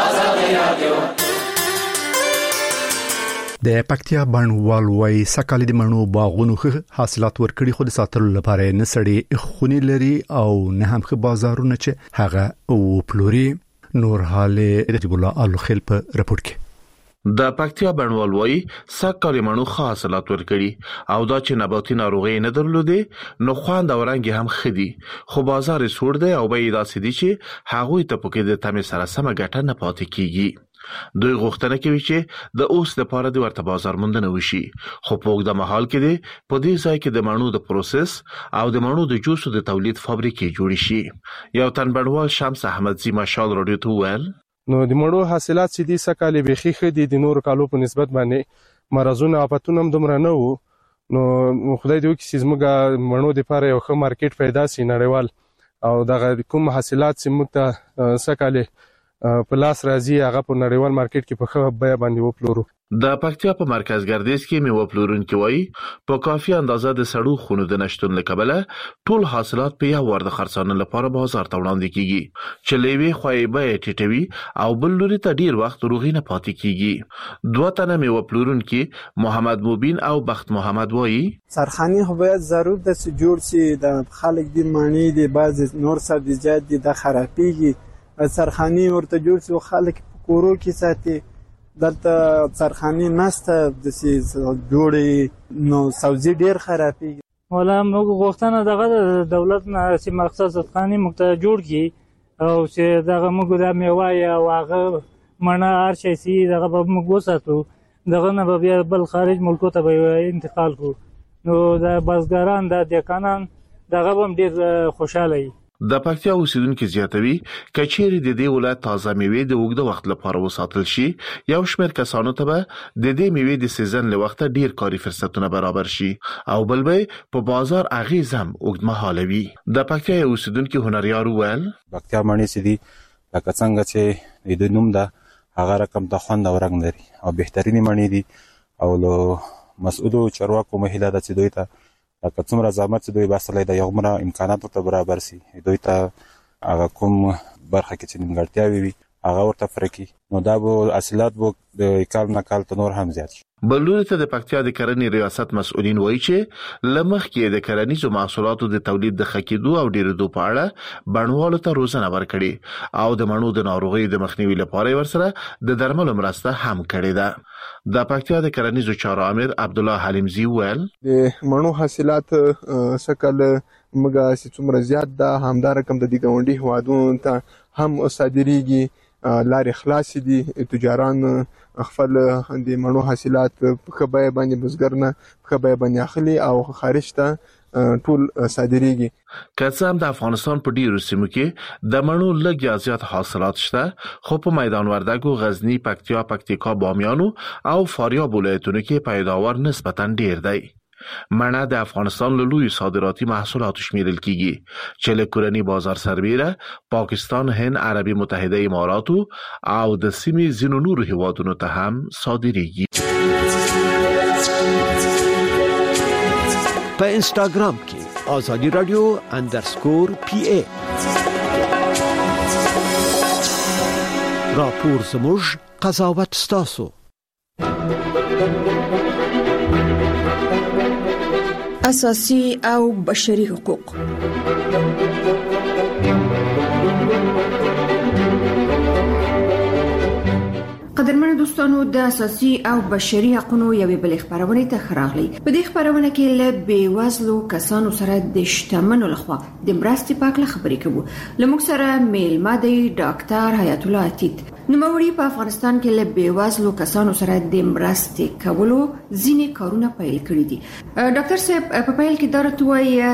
وې. د پکتیا بڼوال وای سکه‌ل د مڼو باغونو ښه حاصلات ورکړي، خو د ساتلو لپاره نه سړي خوني لري او نه هم ښه بازارونه چې هغه او پلوري. نور حال رجب الله الخل په رپورت کې د پکتیا بڼوال وای سکه‌ل مڼو ښه حاصلات ورکړي او دا چې نباتي ناروغي نه درلودې نو خواند او رنګ هم خدي، خو بازار سوړ دی او به یې داسې دي چې هغه ته پکې د تمه سره سم ګټه نه پاتې کیږي. دوی غوښتنه کوي چې د اوس لپاره د ورته بازار موندنه وشي، خو په وګړه محل کې دی په دې ځای کې د مڼو د پروسس او د مڼو د جوسو د تولید فابریکې جوړې شي. یو تن بڼوال شمس احمدزي مشال رادیو ته ویل نو د مڼو حاصلات چې دي سکه‌ل بيخي خدي د نور کالو په نسبت باندې مرزونه اپاتونه هم دومره نه وو. نو خدای دې وکړي چې زموږ مڼو د لپاره یو ښه مارکیټ پیدا شي نړیوال، او دغه کوم حاصلات چې موږ ته سکه‌ل په لاس راځي هغه په نړیوال مارکیټ کې په ښه بیه باندې وپلورو. د پکتیا په مرکز ګردیز کې میوه پلورونکي وایي په کافي اندازه د سړو خونو د نشټون له کبله ټول حاصلات په یو ور د خرڅانه لپاره بازار ته وړاندې کیږي، چې لوي خوای به ټیټوي او بل لوري ته ډیر وخت روغی نه پاتې کیږي. دوه تنه میوه پلورونکي محمد مبین او بخت محمد وایي سرخاني خو باید ضرور د جوړ شي، د خلک د مانی د بعض نور سبزیجات د خرابېږي، سرخاني ورته جوړ شي خلک کورو کې ساتي. دلته سرخاني نسته د سي جوړي نو سبزي ډیر خرابېږي. ولا موږ غوښتنه دغه دولت نه چې مخصوص سرخاني موږ جوړ کی او چې دغه موږ د میوه یا واغه منه هر شي سي دغه موږ وساتو، دغه نه بیا بل خارج ملکو ته به انتقال کو. نو د بازګران د دکانان دغه هم ډیر خوشاله وي. د پکتیا اوسیدونکو زیاتوي کچېری د دې ولایت تازه میوې د وګړو وخت لپاره وساتل شي، یو شمېر کسانو ته به د دې میوې د سیزن له وخت ډیر کاري فرصتونه برابر شي او بل به په بازار اغیز هم وګړمحاله وي. د پکتیا اوسیدونکو هنریار ویل پکتیا مڼې سي دي لکه څنګه چې د نوم ده هغه رقم د خوند او رنگ لري او بهترینی مڼې دي او له مسؤلو چارواکو مهله د چې دوی ته لکه څومره زحمت چې دوی باسلای د یو مره امکانات ته برابر سي، دوی ته هغه کوم برخه کې چې نیمګړتیاوي وي هغه ورته فرقي نو دا به حاصلات به د کال نه کال ته نور هم زیات شي. بلوري ته د پکتیا د کرنې ریاست مسؤلین وایي چې لمخ کې د کرنیزو محصولاتو د تولید د خکېدو او ډیرېدو په اړه بڼوالو ته روزنه ورکړي او د مڼو د ناروغۍ د مخنیوي لپاره ورسره د درملو مرسته هم کړې ده. د پکتیا د کرنیزو چارو امیر عبدالله حلیمزی ویل د مڼو حاصلات سکل مګه چې څومره زیات ده همدا رقم د دې ګاونډي هوادونو ته هم صادریږي. لارې خلاص دي تجاران خپل د مڼو حاصلات په خبره باندې بزګر نه په خبره باندې اخلي او خارج ته ټول صادریږي. که هم د افغانستان په ډیرو سیمو کې د مڼو لږ یا زیات حاصلات شته خو په میدان وردګو، غزنی، پکتیا، پکتیکا، بامیانو او فاریاب ولایتونو کې پیداوار نسبتاً ډیر دی. مڼه د افغانستان له لوی صادراتي محصولاتو شمیرل کیږي چې له کورني بازار سربیره پاکستان، هند، عربي متحده اماراتو او د سیمې ځینو نورو هیوادونو ته هم صادریږي. په انستګرام کې آزادی رادیو _PA راپور زموږ قضاوت ستاسو. اساسي او بشري حقوق. قدرمن دوستانو، د اساسي او بشري حقوقو یوې بل خبرونه ته خراغلي. په دې خبرونه کې له بیوزلو کسانو سره د شتمنو لخوا د مرستې په اړه خبرې کوو. لموږ سره میلمه دی ډاکټر حیات الله عتیق. نوموړي په افغانستان کې له بیوزلو کسانو سره د مرستې کولو ځینې کارونه پیل کړي دي. ډاکټر صاحب په پیل کې درته وایي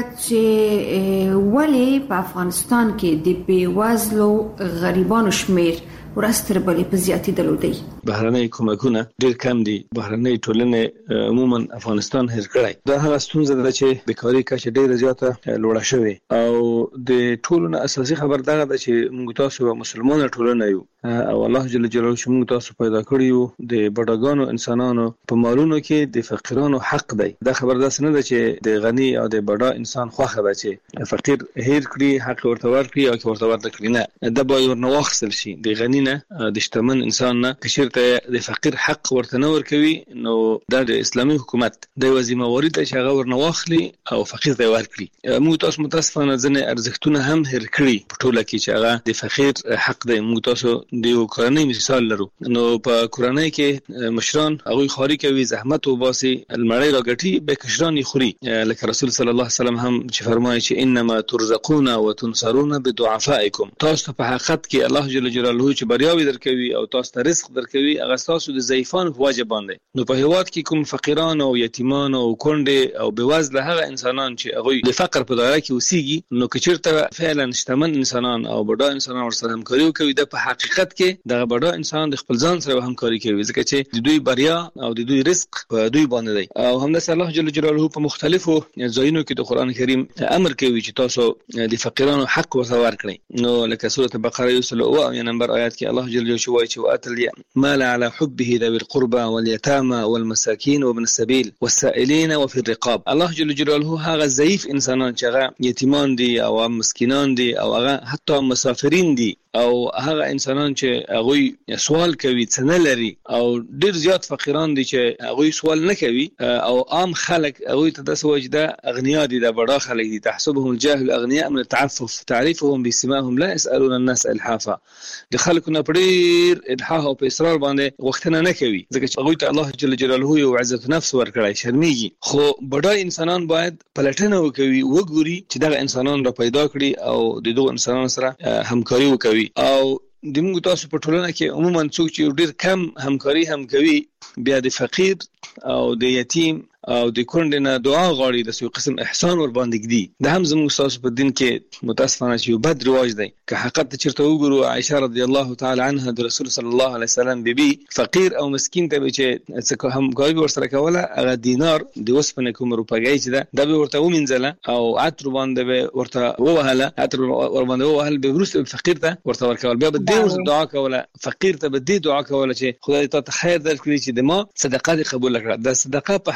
چې ولې په افغانستان کې د بیوزلو غریبانو شمیر ورستر بلې په زیاتې دلودي. بهرنۍ کومکونه ډېر کم دي. بهرنۍ ټولنې عموما افغانستان هیر کړی. دا هغه ستونزه ده چې بیکاری کچه ډېره زیاته لوړه شوې او د ټولنې اساسي خبر دا ده چې موږ تاسو مسلمان ټولنه یو او الله جل جلاله چې موږ تاسو پیدا کړی یو د بډاګانو انسانانو په مالونو کې د فقیرانو حق دی. دا خبر داس نه ده چې د غنی او د بډا انسان خوخه ده چې فقیر هیر کړي حق ورته ورکړي او ورته ورته کړي نه. دا به ورنه واخصل شي د غنی نه د شتمن انسان نه کشرته د فقیر حق ورته نه ورکوي نو دا د اسلامي حکومت د وظیفه واري ته شغه ورنه واخلي او فقیر ته ورکړي. موږ تاسو متاسفانه ځنه ارزښتونه هم هیر کړي په ټوله کې چې هغه د فقیر حق دی. موږ تاسو د کورنۍ مثال لرو. نو په کورنۍ کې مشران هغه خاري کوي زحمت او باسي المړی راګټي به کشران خوري. لکه رسول صلی الله علیه وسلم هم چې فرمایي چې انما ترزقون وتنصرون بدعفائکم. تاسو په حقیقت کې الله جل جلاله چې بریاوي درکوي او تاسو ته رزق درکوي هغه تاسو د ضعیفانو په واجب باندې. نو په هیواد کې کوم فقیران او یتیمان او کونډې او بېوزله هغه انسانان چې هغه د فقر په دایره کې اوسېږي نو کچرته فعلا شتمن انسانان او بډا انسانان ورسره همکاري کوي. د په حقیقت کې د بډا انسان د خپل ځان سره همکاري کوي ځکه چې د دوی بریا او د دوی رزق په دوی باندې دی. او همداسې الله جل جلاله په مختلفو ځایونو کې د قران کریم امر کوي چې تاسو د فقیرانو حق ورته ورکړئ. نو لکه سوره بقره 107 نمبر آیات کې الله جل جلاله وایي چې واتل مال على حبه ذوي القربى واليتامى والمساكين وابن السبيل والسائلين وفي الرقاب. الله جل جلاله هغه ضعیف انسانان چې هغه یتیمان دي او مسکینان دي او هغه حتی مسافرین دي او هغه انسانان چې هغه سوال کوي څه نه لري او ډیر زیات فقیران دي چې هغه سوال نه کوي او عام خلک هغه ته د سوجده اغنیا دي د بڑا خلک دي. تحسبهم الجاهل اغنياء من التعفف تعرفهم بسماهم لا يسالون الناس الحافا. د خلکو نه پډیر الحاح او په اصرار باندې وختنه نه کوي ځکه چې هغه ته الله جل جلاله یو عزت نفس ورکړی شرمېږي. خو بډا انسانان باید پلټنه وکوي وګوري چې دغه انسانان را پیدا کړي او د دوه انسانانو سره همکاري وکوي. او د موږ تاسو په ټولنه کې عموما څوک چې ډیر کم همکاري هم کوي بیا د فقیر او د یتیم او د کونډې نه دعا غواړي د یو قسم احسان ور باندې کړي. دا هم زموږ تاسو په دین کې متاسفانه چې یو بد رواج دی. که حقیقت چیرته وګورو عائشه رضی الله تعالی عنها د رسول صلی الله علیه وسلم بیبي فقیر او مسکین ته چې څه هم غوي ورسره کوله هغه دینار د وسپنه کوم روپګی چې دا به ورته ومنځله او عطر باندې ورته ووهله عطر ور باندې ووهل به ورسره فقیر ته ورته ورکول بیا به دې دعا کوله فقیر ته به دې دعا کوله چې خدای ته خیر درکړي چې د ما صدقه دې قبول کړه. دا صدقه په حقیقت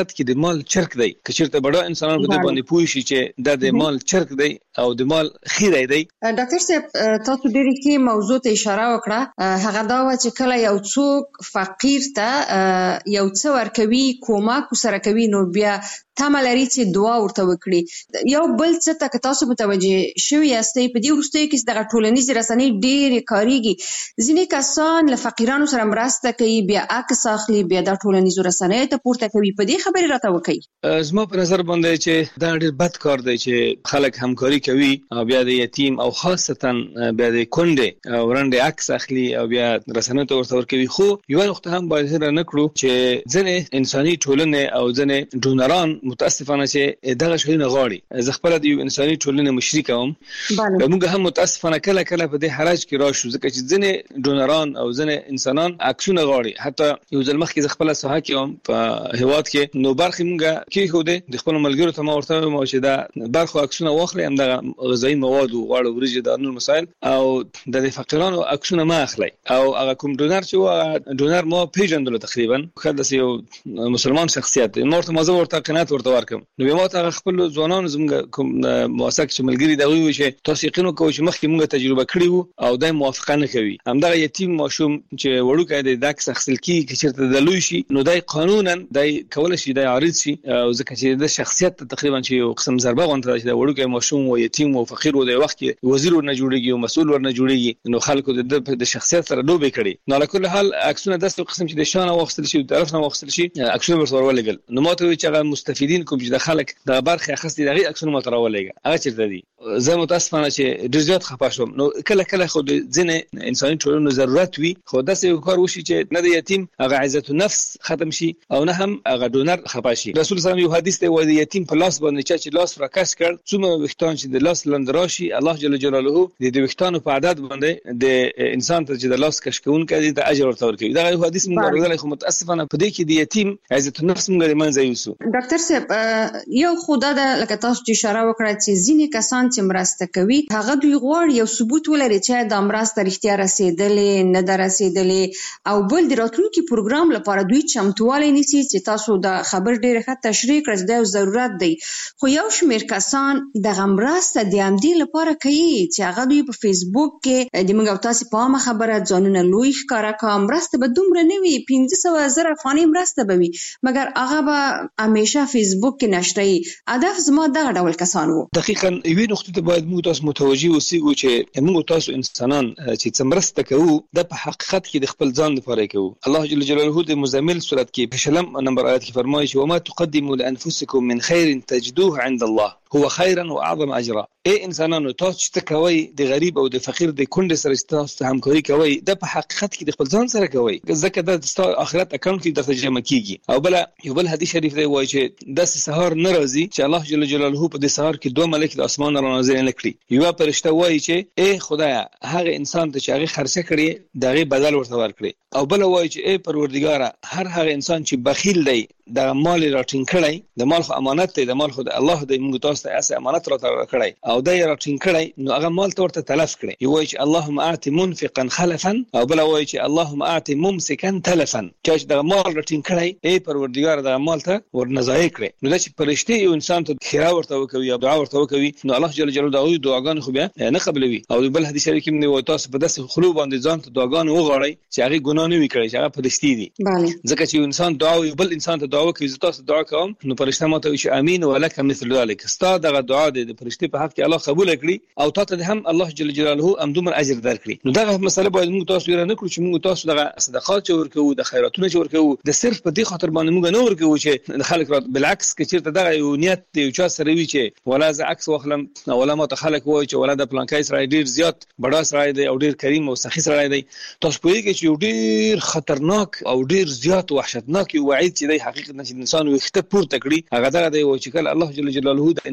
حقیقت کې د مال چرک دی. که چېرته بډا انسانان په دې باندې پوه شي چې دا د مال چرک دی او د مال خیره دی. ډاکټر صاحب تاسو ډېرې کې موضوع ته اشاره وکړه، هغه دا و چې کله یو څوک فقیر ته یو څه ورکوي، کومک سره کوي، نو بیا تمه لري چې دعا ورته وکړي. یو بل څه ته که تاسو متوجه شوي یاستئ، په دې وروستیو کې دغه ټولنیزې رسنۍ ډېرې کارېږي. ځینې کسان له فقیرانو سره مرسته کوي، بیا عکس اخلي، بیا د ټولنیزو رسنیو ته پورته کوي. په دې خبرې راته وکړئ. زما په نظر باندې چې دا ډېر بد کار دی چې خلک همکاري کوي او بیا د یتیم او خاصتا بیا د کونډې او رنډې عکس اخلي او بیا رسنیو ته ورته ورکوي. خو یوه نقطه هم باید هېره نه کړو چې ځینې انساني ټولنې او ځینې ډونران متاسفانه چې دغه شیونه غواړي. زه خپله د یو انساني ټولنې مشري کوم. موږ هم متاسفانه کله کله په دې حرج کې راشو، ځکه چې ځینې ډونران او ځینې انسانان عکسونه غواړي. حتی یو ځل مخکې زه خپله ساحه کې وم په هېواد کې، نو برخې موږ کېښودې د خپلو ملګرو ته ما ورته وویل چې دا برخو عکسونه واخلئ، همدغه غذایي مواد و، غوړ، وریجې، دا نور مسایل، او د فقیرانو عکسونه مه اخلئ. او هغه کوم ډونر چې و، هغه ډونر ما پېژندلو تقریبا، ښه داسې یو مسلمان شخصیت دی. ما ورته قناعت ورته ورکړم. نو بیا ما ته هغه خپلو ځوانانو زموږ کوم موثق چې ملګري دي هغوی وویل چې تاسو یقین وکوئ چې مخکې موږ تجربه کړې وو او دا موافقه نه کوي. همدغه یتیم ماشوم چې وړوکی دی، دا عکس اخیستل کېږي، که چېرته د لوی شي نو دی قانونا دی کولی شي دی عارض شي، ځکه چې د شخصیت ته تقریبا چې یو قسم ضربه غونډه ده چې دا وړوکی ماشوم و یتیم و فقیر و، د وخت کې وزیر ورنه جوړېږي او مسؤل ورنه جوړېږي، نو خلکو د شخصیت سره لوبې کړې. نو علی کل حال عکسونه داسې یو قسم چې د شا نه واخیستل شي، د طرف نه واخیستل شي، عکسونه ورته ورولېږل. نو ما ته وویل چې هغه مستفیدین کوم چې د خلک دغه برخې اخیستې د هغې عکسونه ما ته راولېږه، هغه چېرته دي؟ زه متاسفانه چې ډېر زیات خفه شوم. نو کله کله خو د ځینې انساني ټولنو ضرورت وي، خو داسې یو کار وشي چې نه د یتیم هغه عزت النفس ختم شي او نه هم هغه ډونر خفه شي. رسول صلی الله علیه وسلم یو حدیث دی، وایي د یتیم په لاس باندې چا چې لاس راکش کړ، څومره ویښتان چې د لاس لاندې راشي، الله جل جلاله د دې ویښتانو په عدد باندې د انسان ته چې د لاس کش کوونکی دی د اجر ورته ورکوي. دغه یو حدیث موږ اورېدلی، خو متاسفانه په دې کې د یتیم عزت النفس موږ له منځه یوسو. ډاکټر صاحب یو خو دا ده لکه تاسو چې اشاره وکړه چې ځینې کسان چې مرسته کوي هغه دوی غواړي یو ثبوت ولري چې دا مرسته رښتیا رسېدلې نه ده رسېدلې، او بل د راتلونکي پروګرام لپاره دوی چمتووالی نیسي چې تاسو دا خبر ډېره ښه تشریح کړه چې دا یو ضرورت دی. خو یو شمېر کسان دغه مرسته د همدې لپاره کوي چې هغه دوی په فیسبوک کې د موږ او تاسې په عامه خبره ځانونه لوی ښکاره کړه، مرسته به دومره نه وي، 500,000 افغانۍ مرسته به وي، مګر هغه به همیشه فیسبوک کې نشروي. هدف زما دغه ډول کسان وو. دقیقاً یوې نقطې ته باید موږ تاسو متوجه اوسېږو چې موږ تاسو انسانان چې څه مرسته کوو دا په حقیقت کې د خپل ځان لپاره کوو. الله جل جلاله د مزمل سورت کې په 20 نمبر آیت کې فرمایي چې وما تقدموا لانفسکم من خیر تجدوه عند الله هو خیرا واعظم اجرا. ای انسانانو تاسو چې کوي د غریب او د فقیر د کونډې سره تاسو همکاري کوي، دا په حقیقت کې د خپل ځان سره کوي، ځکه دا د آخرت اکاونټ کې درته جمع کیږي. او بل یو بل حدیث شریف دی وایي چې د سحر ناراضي چې الله جل جلاله په دې سحر کې دوه ملائکه د اسمان را نازل نکړي. یو فرشته وایي چې ای خدایا هغه انسان ته چې هغه خرڅه کړي دغه بدل ورته ورکړي، او بل وایي چې ای پروردګار هر هغه انسان چې بخیل دی د مال راټینګ کړی، د مال خو امانت دی، د مال خو د الله دی، موږ تاسو ته اسه امانت راته کړی او دا یې راټینګ کړی، نو هغه مال ته ورته تلف کړی. یو وایي چې اللهم اعط منفقا خلفا، او بل وایي چې اللهم اعط ممسكا تلفا، چې دا مال راټینګ کړی ای پروردګار دا مال ته ورنځای کړی. نو دا چې فرشته یو انسان ته خیره ورته وکوي او دعا ورته وکوي، نو الله جل جلاله دا دعاګان خو بیا نه قبلوي. او بل حدیث شریف کې موږ تاسو په داسې خلو باندې ځان ته دعاګان وغواړئ چې هغه ګناه نه وي کړی، چې هغه فرشتي دي. ځکه چې یو انسان دعا وي بل انسان ته دعا وکوي، تاسو دعا کوم، نو فرشته ماته وي چې امين ولک مثل ذلك، ستا دغه دعا د فرشتي په حق کې الله قبول کړي او تاسو هم الله جل جلاله هم دومره اجر درکړي. نو دغه مسله باید موږ تاسو یې نه کړو چې موږ تاسو دغه صدقات ورکوو، د خیراتونه ورکوو، د صرف په دې خاطر باندې موږ نه ورکوو چې خلک بالعکس کې چیرته دغه یو نیت دی چا سره وي چې ولا ز عکس واخلم، ولا ما ته خلک وایي چې ولا د پلانکای سره ډیر زیات بڑا سره دی او ډیر کریم او سخی سره دی. تاسو په دې کې چې ډیر خطرناک او ډیر زیات وحشتناک وعید چې دی حقیقت نه انسان وخته پورته کړی، هغه دغه دی چې کله الله جل جلاله د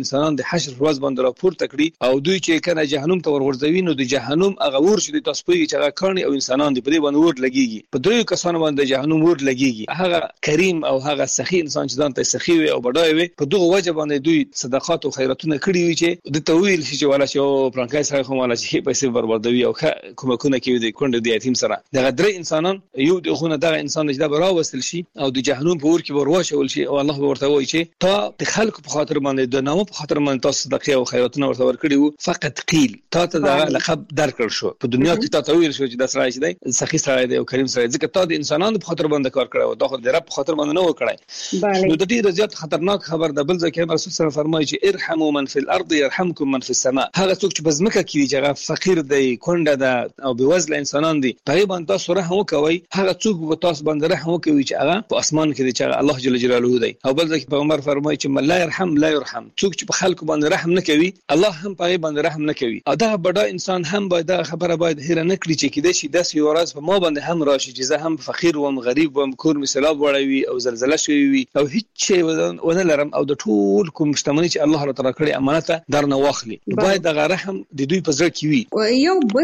انسانان د حشر ورځ باندې راپورته کړي او دوی چې کنه جهنم ته ورغورځوي نو د جهنم هغه ور شي د تاسو په چې هغه کړي او انسانان د پدې باندې ور لګيږي په دریو کسانو باندې جهنم ور لګيږي هغه کریم او هغه سخی انسان چې ځان ته سخی وي او بډای وي په دغه وجه باندې دوی صدقات او خیراتونه کړی وي چې د تویل شي چې ولا چې پرانکای سره کوم ولا چې پیسې بربادوي او کومه کوي د کونډې د یتیم سره دغه درې انسانان یو دغه دغه انسان چې دا براوستل شي او د جهنم په ور کې ورواچول شي او الله ورته وایي چې تا د خلکو په خاطر باندې د نامو په خاطر باندې تاسو صدقه او خیراتونه ورته ورکړي وو فقط قیل تا ته دا لقب درکړ شو په دنیا کې تا ته ویل شو چې دا سړی دی سخی سړی دی او کریم سړی ځکه تا د انسانانو په خاطر باندې کار کړو دا خو د رب په خاطر باندې نه وکړای نو د دې رضایت خطرناک خبر د بل ځکه رسول صلی الله فرمایي چې ارحموا من فی الارض يرحمكم من فی السماء هغه څوک چې بزمکه کې چې هغه فقیر دی کونډه ده او بوزله انسانان دي په باندې تاسو رحم وکوي هغه څوک په تاسو باندې رحم وکوي چې هغه په اسمان کې دی چې الله جل جلاله دی او بل ځکه پیغمبر فرمایي چې من لا يرحم لا يرحم څوک چې په خلکو باندې رحم نه کوي الله هم په باندې رحم نه کوي او دا بډا انسان هم باید خبره باید هیر نه کړی چې کده شي داسې یو ورځ په ما باندې هم راشي چې زه هم فقیر وم غریب وم کور می سیلاب وړوي او زلزلہ شوی وي او هیڅ شی ونه لرم او د ټول کوم شتمنۍ چې الله تعالی کړی امانت درنه واخلي باید دغه رحم د دوی په ځای کې وي یو بل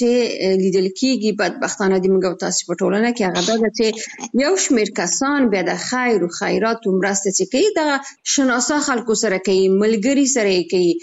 څه لیدل کېږي بدبختانه د موږ تاسو په ټولنه کې هغه دا چې یو شمېر کسان به د خیر او خیرات مرسته کوي د شناسا خلکو سره کوي ملګری سره کوي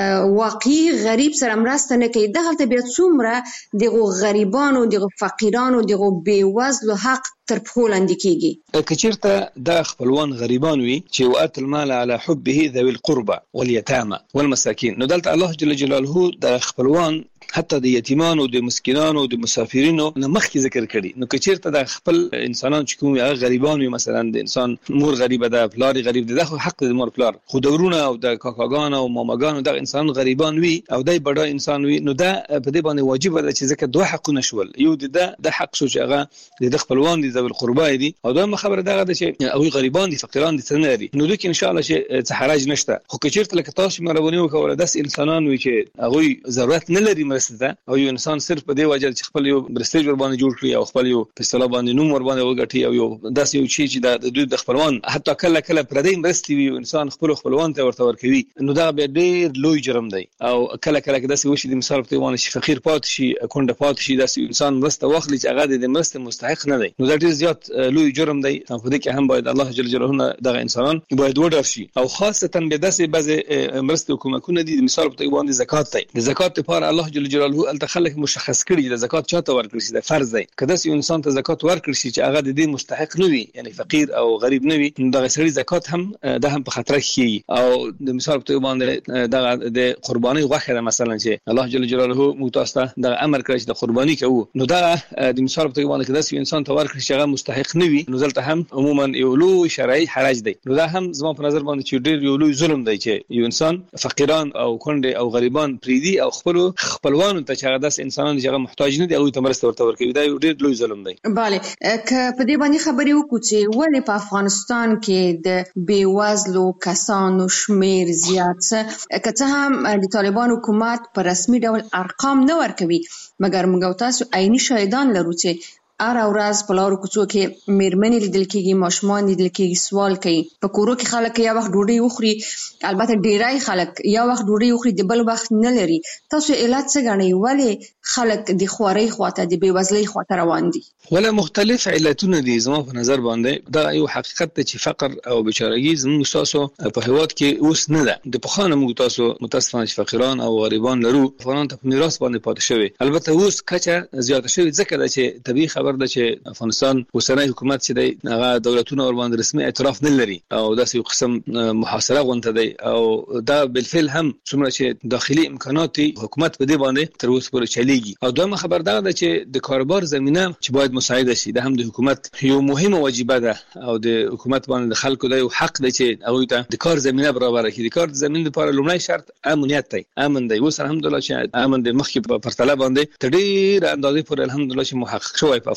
واقعي غریب سره مرسته نه کوي دغه بیا څومره دغه غریبانو دغه فقیرانو دغه بیوزلو حق تر پخو لاندې کیږي کچیرته د خپلوان غریبان وي چې وات المال على حبه ذوي القربى واليتامى والمساكين نو دلته الله جل جلاله د خپلوان حتی د یتیمانو د مسکینانو د مسافرینو نه مخکې ذکر کړي نو کچیرته د خپل انسانان چې کوم هغه غریبان وي مثلا د انسان مور غریبه ده پلار غریب ده خو حق د مور پلار خو دورونه او د کاکاګان او ماماګان د انسان غریبان وي او دای بډا انسان وي نو دا په دې باندې واجب ده چې ځکه دوه حقونه شول یو د حق شو چې هغه د خپلوان دي ذوی القربى دي او دا خبره دغه ده چې او غریبان دي فقیران دي څنګه دي نو دوی ان شاء الله چې څه حرج نشته خو کچیرته لکه تاسو مروونی وکول داس انسانان وي چې هغه ضرورت نه لري مرسته او یو انسان صرف په دې وجه چې خپل یو برستیج ور باندې جوړ کړي او خپل یو په اصطلاح باندې نوم ور باندې وګټي او یو داس یو شی چې د دوی د خپلوان حتی کله پردې مرستي وي انسان خپلوان ته ورته ورکوي نو دا به ډېر لوی جرم دی او کله داس وشي د مثال په وانه شي فقیر پات شي کونډه پات شي داس انسان مرسته واخلي چې هغه د مرسته مستحق نه دی نو دا ډېر زیات لوی جرم دی په دې کې هم باید الله جل جلاله دغه انسانان باید وډار شي او خاصه به داس بعض مرسته حکومتونه دي مثال په وانه زکات دی د زکات لپاره الله جل جلاله خلک مشخص کړي د زکات چاته ورکړي چې د فرض دی کله چې انسان ته زکات ورکړي چې هغه د دې مستحق نه وي یعنی فقیر او غریب نه وي د غسړي زکات هم د هم په خطر کې او د مثال په باندې د قرباني غوښه ده مثلا چې الله جل جلاله متاسته د امر کړی چې د قرباني کوو نو دا د مثال په باندې کله چې انسان ته ورکړي چې هغه مستحق نه وي نو ځلته هم عموما یو لوی شرعي حرج دی نو دا هم زما په نظر باندې چې ډېر یو لوی ظلم دی چې یو انسان فقیران او کونډه او غریبان پریدي او خپلوانو ته چې هغه انسانان چې هغه محتاج نه دي او ته مرسته ورته ورکوي دا یو ډېر لوی ظلم دی bale که په دې باندې خبرې وکړو چې ولې په افغانستان کې د بیوزلو کسانو شمیر زیات که څه هم د طالبان حکومت په رسمي ډول ارقام نه ورکوي مګر موږ تاسو عیني شاهدان لرو چې اره ورځ په لارو کوڅو کې میرمنې لیدل کېږي ماشومان لیدل کېږي سوال کوي په کورو کې خلک یا وخت ډوډۍ وخوري البته ډیری خلک یا وخت ډوډۍ وخوري د بل وخت نه لري تاسو علت څه ګڼئ ولې خلک د خوارۍ خواته د بیوزلۍ خواته روان دي ولا مختلف علتونه دي زما په نظر باندې دا یو حقیقت دی چې فقر او بیچارهګي زموږ تاسو په هیواد کې اوس نه ده د پخوانه موږ تاسو متاسفانه فقیران او غریبان لرو افغانان ته په میراث باندې پاتې شوی البته اوس کچه زیاته شوی ځکه چې طبيعي خبر ده چې افغانستان اوسنۍ حکومت چې دی هغه دولتونه ور باندې رسمي اعتراف نه لري او داسې یو قسم محاصره غونډه دی او دا بالفعل هم څومره چې داخلي امکانات حکومت په دې باندې تر اوسه پورې چلیږي او دویمه خبر ده چې د کاروبار زمينه چې باید مساعده شي دا هم د حکومت یو مهمه واجبه ده او د حکومت باندې د خلکو د یو حق دی چې هغه ته د کار زمينه برابر کړي د کار زمينه لپاره لومړی شرط امنیت دی امن دی اوس الحمدلله چې امن د مخکې په پرتله باندې تر ډیره اندازې پورې الحمدلله چې محقق شوی په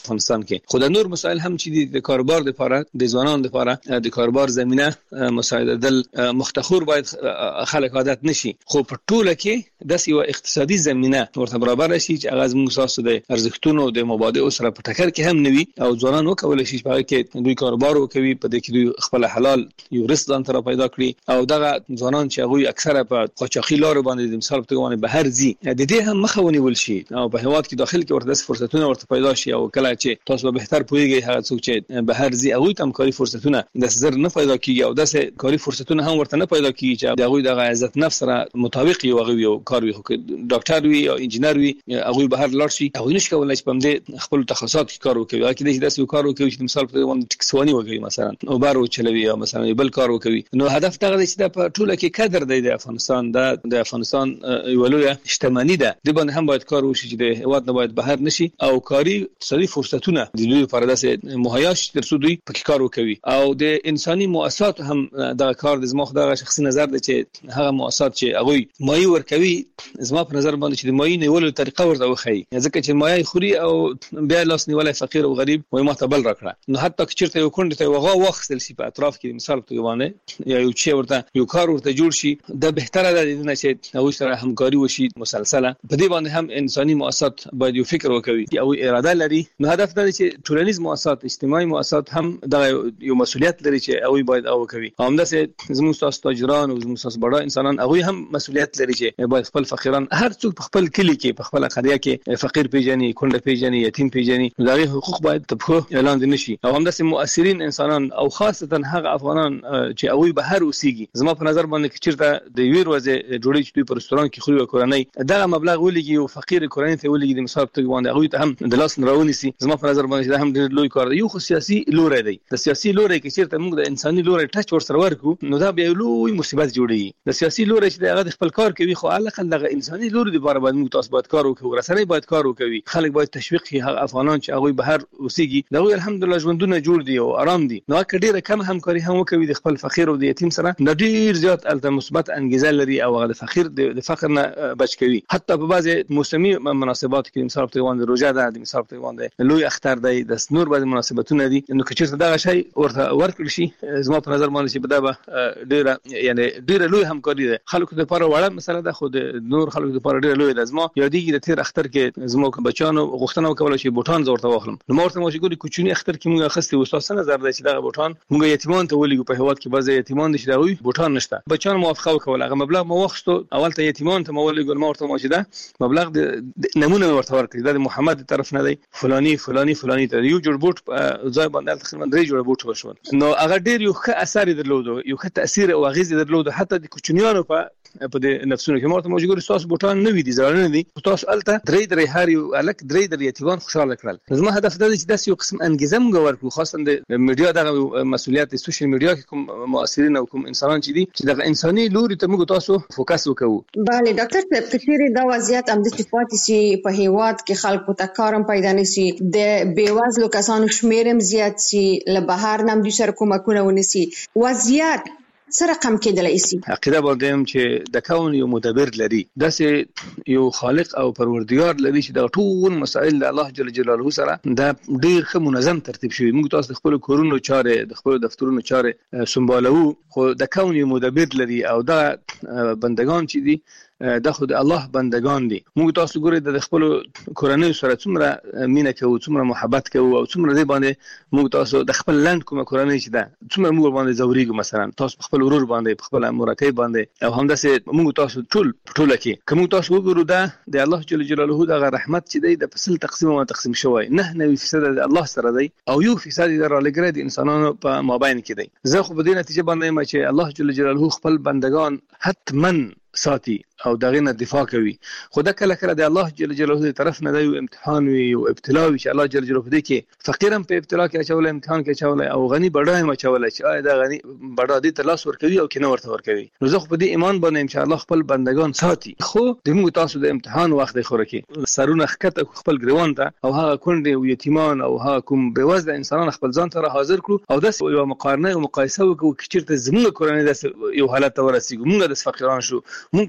افغانستان کې. خو د نور مسایل هم چې د کاروبار لپاره د ځوانانو لپاره د کاروبار زمينه مساعده دل مختخور باید خلک عادت نشي، خو په ټوله کې د یو اقتصادي زمينه ورته برابر شي چې هغه موږ تاسو د ارزښتونو د مبادئ سره په ټکر کې هم نوي او ځوانان وکولای شي په کې دوی کاروبار وکوي، په دې کې دوی خپل حلال یو رزق ځان تر پیدا کړي او دغه ځوانان چې هغه اکثره په قاچاقي لارو باندې د مثال په توګه بهر ځي د دې هم مخه ونیول شي او په هیواد کې داخل کې ورته فرصتونه ورته پیدا شي او کله چې تاسو به بهتر پوهیږئ هغه څوک چې بهر ځي هغه هم کاری فرصتونه د زر نه پیدا کیږي او داسې کاری فرصتونه هم ورته نه پیدا کیږي چې هغه د عزت نفس سره مطابق یو هغه کار وي، ډاکټر وي او انجینر وي هغه بهر لاړ شي هغه نشي کولای چې په دې خپل تخصصات کې کار وکړي، هغه کې داسې کار وکړي چې مثال په توګه ټکسوانی وکړي مثلا او بارو چلوي او مثلا بل کار وکړي. نو هدف دا دی چې په ټوله کې قدر دی د افغانستان د افغانستان یو لوی شتمنۍ ده، د باندې هم باید کار وشي چې د هیواد نه باید بهر نشي او کاری اقتصادي فرصتونه د دوی لپاره داسې مهیا شي تر څو دوی پکې کار وکړي او د انساني مؤسسات هم دا کار د زما خدای شخصي نظر دی چې هغه مؤسسات چې هغه مایي ورکوي زما په نظر باندې چې د مایي نیولو طریقه ورته وخی، ځکه چې مایي خوري او بیا لاس نیولای فقیر او غریب وای ما ته بل راکړه. نو حتی که چیرته یو کونډه ته وغه وخت سي په اطراف کې مثال په توګه باندې یا یو چې ورته یو کار ورته جوړ شي د بهتره ده نه چې هغه سره همکاري وشي مسلسله. په دې باندې هم انساني مؤسسات باید یو فکر وکړي او اراده لري. نو هدف دا دی چې ټولنیز مؤسسات اجتماعي مؤسسات هم دا یو مسؤلیت لري چې هغه باید او کوي. همداسې زموږ تاسو تاجران او زموږ تاسو بڑا انسانان هغه هم مسؤلیت لري چې باید خپل فقیران هر څوک په خپل کلی کې په خپل قريه کې فقیر پیژني، کونډه پیژني، یتیم پیژني، دغه حقوق باید په اعلان دي نشي او همداسې مؤثرین انسانان او خاصتا هغه افغانان چې هغه بهر اوسېږي زما په نظر باندې چیرته د ویر وځي جوړی چې په رستوران کې خوري کورنۍ دغه مبلغ ولګي او فقیر کورنۍ ته ولګي د مثال په توګه باندې هغه ته هم د لاس راونی سي. زما په نظر باندې دا هم ډېر لوی کار دی. یو خو سیاسي لوري دی، د سیاسي لوري کې چیرته موږ د انساني لوري ټچ ور سره ورکو نو دا به لوی مصیبت جوړي. د سیاسي لوري چې هغه خپل کار کوي خو علاقه دغه انساني لوري د بار باندې موږ تاسو باید کار وکړو، رسنۍ باید کار وکړي، خلک باید تشویق کړي هغه افغانان چې هغه بهر اوسېږي دغه الحمدلله ژوندونه جوړ دي او آرام دي. نو که ډیره کم همکاري هم وکوي د خپل فقیر او د یتیم سره د ډیر زیات الته مثبت انګیزه لري او هغه د فقیر د فقر نه بچ کوي. حتی په بعضي موسمي مناسبات کې مثال په توګه روزه ده، د مثال په توګه لوی اختر دی، د نور بعضي مناسبتونه دي. نو که چیرته دغه شی ورته ورکړل شي زما په نظر باندې چې بده به ډیره یعنی ډیره لوی همکاري ده. خلکو لپاره وړه مسله ده خو د نور خلکو لپاره ډیره لوی ده. زما یادېږي د تیر اختر کې زما بچانو غوښتنه وکړه چې بوټان زورته واخلم. نو مورته مو چې ګوري کوچنی اختر کې موږ اخستې استاد نظر دی چې دغه بوټان موږ یتیمان ته ولګو. په هیواد کې بعضي یتیمان دي چې دغه بوټان نشته، بچان موافقه وکړه هغه مبلغ مو واخستو اول ته یتیمان ته مولګو. مورته مو چې دا مبلغ د نمونه ورته ورکړي د محمد طرف نه دی فلانی فلانی فلانی ته یو جوړ بوټ ځای باندې تقریبا 3 جوړ بوټ وشول. نو هغه ډیر یو ښه اثر درلود، یو ښه تاثیر او اغیز درلود حتی د کوچنیانو په د نفسونو کې. مورته موجود تاسو بوټان نه وي دي ځړنه دي تاسو الته درې هر یو الک درې یتیمان خوشاله کړل. زما هدف دا دی چې داسې یو قسم انګیزه موږ ورکړو، خاصه د میډیا دغه مسؤلیت د سوشل میډیا کې کوم مؤثرین او کوم انسانان چې دي چې دغه انساني لوري ته موږ تاسو فوکس وکړو. بله ډاکټر صاحب کثیر دا وضعیت هم د صفات سي په هیواد کې خلکو ته کارم پیدا نشي، د بیوازلو کسانو شمیرم زیات سي، له بهر نم دي سره کومکونه ونسي، وضعیت سره کم کېدلای شي. عقیده باندې چې د کون یو مدبر لري، داسې یو خالق او پروردگار لري چې د ټول مسائل د الله جل جلاله سره د ډیر ښه منظم ترتیب شوی. موږ تاسو خپل کورونو چارې د خپل دفترونو چارې سمبالو، خو د کون یو مدبر لري او دا بندگان چې دي دا خود الله بندگان دي. موږ تاسو ګورئ د خپل کورنۍ سره څومره مینه کوو، څومره محبت کوو او څومره دې باندې موږ تاسو د خپل لند کومه کورنۍ چې ده څومره موږ باندې زوريګو، مثلا تاسو خپل ورور باندې خپل مرکه باندې او همداسې موږ تاسو ټول کې کوم تاسو وګورو دا د الله جل جلاله د رحمت چې دی د فصل تقسیم شوی 9% د الله سره دی او 1% د رالګره د انسانانو په مابین کې دی. زه خو په دې نتیجه باندې ما چې الله جل جلاله خپل بندگان حتمن ساتي او دغه نه دفاع کوي. خو دا کله کله د الله جل جلاله دی طرف نه دی امتحان وي او ابتلا وي چې الله جل جلاله دې کې فقیرم په ابتلا کې اچول، امتحان کې اچول او غني بډای ما اچول چې آیا دا غني بډا دې تلاش ور کوي او کنه ورته ور کوي. نو زه خو په دې ایمان باندې ان شاء الله خپل بندگان ساتي. خو د موږ تاسو د امتحان وخت دی خوره کې سرونه خکته خپل ګریوان ته او هغه کونډې او یتیمان او هغه کوم بېوزله انسانان خپل ځان ته حاضر کړو او داس یو مقارنه او مقایسه وکړو چې چیرته زموږ کورنۍ داس یو حالت ورسیږي، موږ د فقیران شو، موږ په کور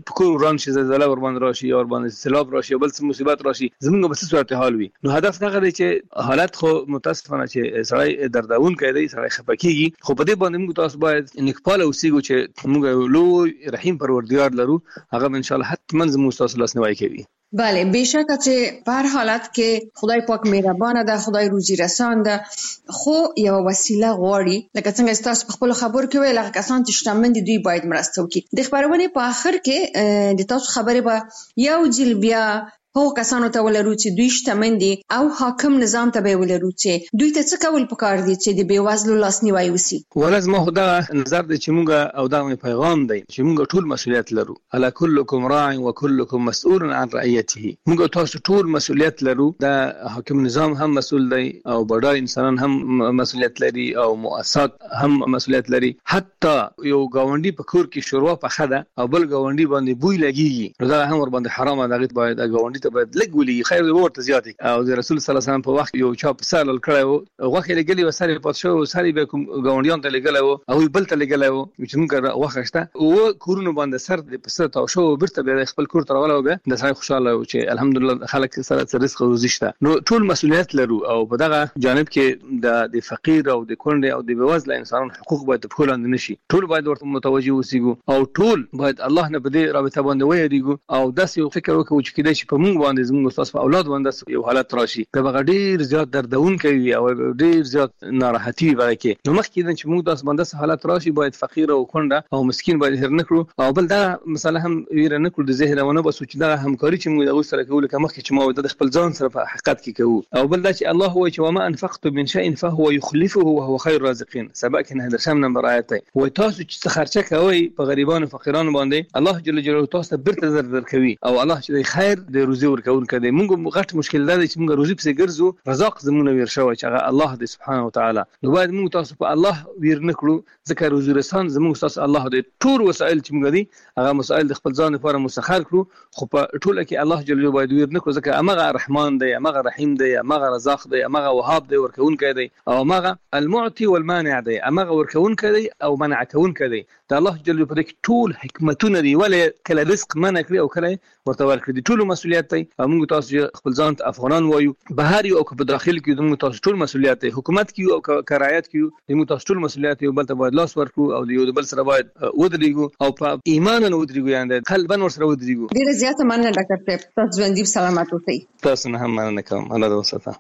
بوران شي زلزلہ ور باندې راشي او ور باندې سیلاب راشي بل څه مصیبت راشي زمونږ به څه صورت حال وي. نو هدف دا غوړي چې حالت خو متاسفانه چې سړی دردون کوي سړی خپکیږي خو په دې باندې موږ تاسو باید نکپاله اوسېږو چې موږ لوی رحیم پروردگار لرو هغه ان شاء الله حتما زموږ تاسو لاس نیوي کوي. بله بېشکه چې په هر حالت کې خدای پاک مهربانه ده خدای روزي رسان ده خو یو وسیله غواړي لکه څنګه تاسو په خپل خبرو کې ویل هغه کسان چې شتمن دي دوی باید مرسته وکړي. د خبرونه په اخر کې د تاسو خبره به یو ځل بیا هو کسانو ته ولرو چې دوی شتمن دي او حاکم نظام ته به ولرو چې دوی ته څه کول پکار دي چې د بیوزلو لاسنیوي وسی. ولازم خو دا نظر دی چې موږ او دا پیغام دی چې موږ ټول مسؤلیت لرو. الا كلكم راع وكلكم مسؤول عن رعيته. موږ تاسو ټول مسؤلیت لرو. دا حاکم نظام هم مسؤل دی او بډای انسانان هم مسؤلیت لري او مؤسسات هم مسؤلیت لري. حتی یو گاونډي په کور کې شروع په خده او بل گاونډي باندې بوی لګيږي دا هم ور باندې حرام ده. باید گاونډي ته باید لګولي خیر ورته زیاتې او د رسول صلی الله علیه وسلم په وخت یو چا په سال کړو غوخه لګلی وسره پات شو ساري به کوم گاونډیان ته لګلو او بل ته لګلو چې موږ وخښته او کورونه باندې سر د پسته تا شو برته به خپل کور تر ولو به د سړي خوشاله او چې الحمدلله خلک سره رزق روزي شته. نو ټول مسؤلیت لرو او په دغه جانب کې د فقیر او د کونډه او د بوزله انسانانو حقوق باید په کولند نشي. ټول باید ورته متوجي اوسېګو او ټول باید الله نه بده رابطه باندې وایریګو او داسې فکر وکړو چې کله چې په موږ باندې زموږ تاسو په اولاد باندې یو حالت راشي دا به ډیر زیات دردون کوي او ډیر زیات ناراحتي وي کې. نو مخکې چې موږ تاسو باندې حالت راشي باید فقیر او کونډه او مسکین باید هر نکړو او بل دا مثلا هم ویره نکړو د ذهنونه بس چې دا همکاري چې موږ د سره کوو لکه مخکې چې ما د خپل ځان سره په حقیقت کې کوو او بل دا چې الله هو چې وما انفقت من شيء فهو يخلفه وهو خير الرازقين. سبق نه در شم نمبر آیت وي تاسو چې خرچه کوي په غریبانو فقیرانو باندې الله جل جلاله تاسو برته در کوي او الله چې خیر د روزي ورکون کړي. موږ غټ مشکل ده چې موږ روزي په ګرځو رزاق زمونه وير شوی چې هغه الله دې سبحانه وتعالى. نو باید موږ تاسو په الله وير نکړو ځکه روزي رسان زموږ تاسو الله دې ټول وسایل چې موږ دي هغه مسائل د خپل ځان لپاره مسخر کړو خو په ټوله کې الله جل جلاله باید وير نکړو ځکه هغه رحمان دی هغه رحیم دی هغه رزاق دی هغه وهاب دی ورکون کړي او هغه المعطي والمانع دی هغه ورکون کړي او منع کون کړي. دا الله جل جلاله په دې ټول حکمتونه دی ولې کله رزق منع کړی او کله ورته ورکړي ټول مسؤلیت دی. موږ تاسو خپل ځان ته افغانان وایو بهر او په داخل کې موږ تاسو ټول مسؤلیت دی. حکومت کې او کرایت کې موږ تاسو ټول مسؤلیت یو بل ته باید لاس ورکړو او یو بل سره باید ودرېږو او په ایمان نه ودرېږو یعنی قلبا ور سره ودرېږو. ډیره زیاته مننه ډاکټر صاحب تاسو ژوندۍ سلامت اوسئ. تاسو نه هم مننه کوم الله دې وساته.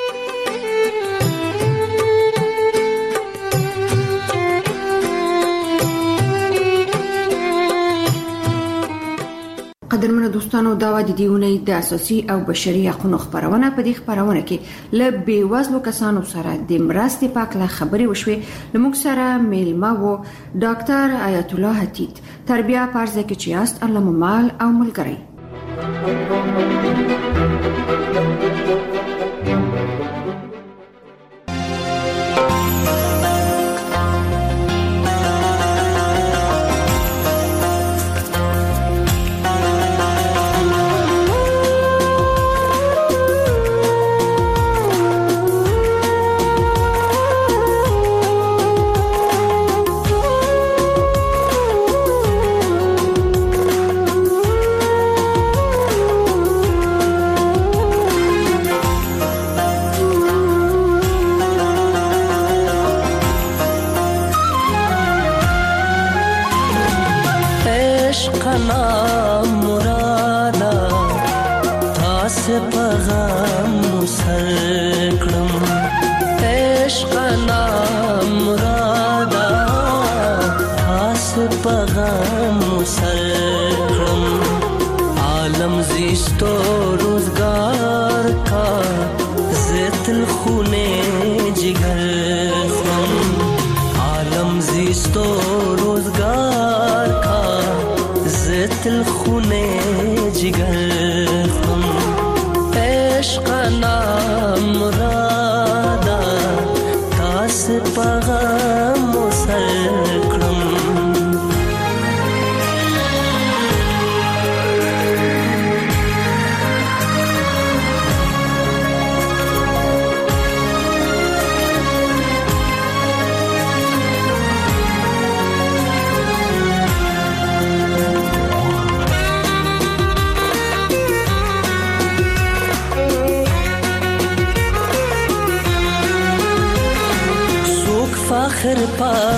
قدرمنو دوستانو دا و د دیونه د اساسي او بشري حقوقو خبرونه په دې خبرونه کې ل بیوزلو کسانو سره د مرستې پاک له خبري وشوي لموږ سره میلمه وو ډاکټر آیت الله حتیت تربیه پارزه کې چیاست الله مال او ملګری.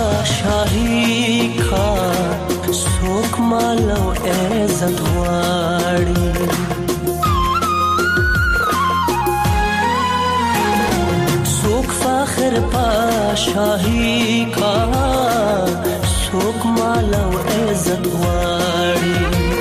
شاهی کا سوک مالو عزت غواړي سوک فخر پا شاهی کا سوک مالو عزت غواړي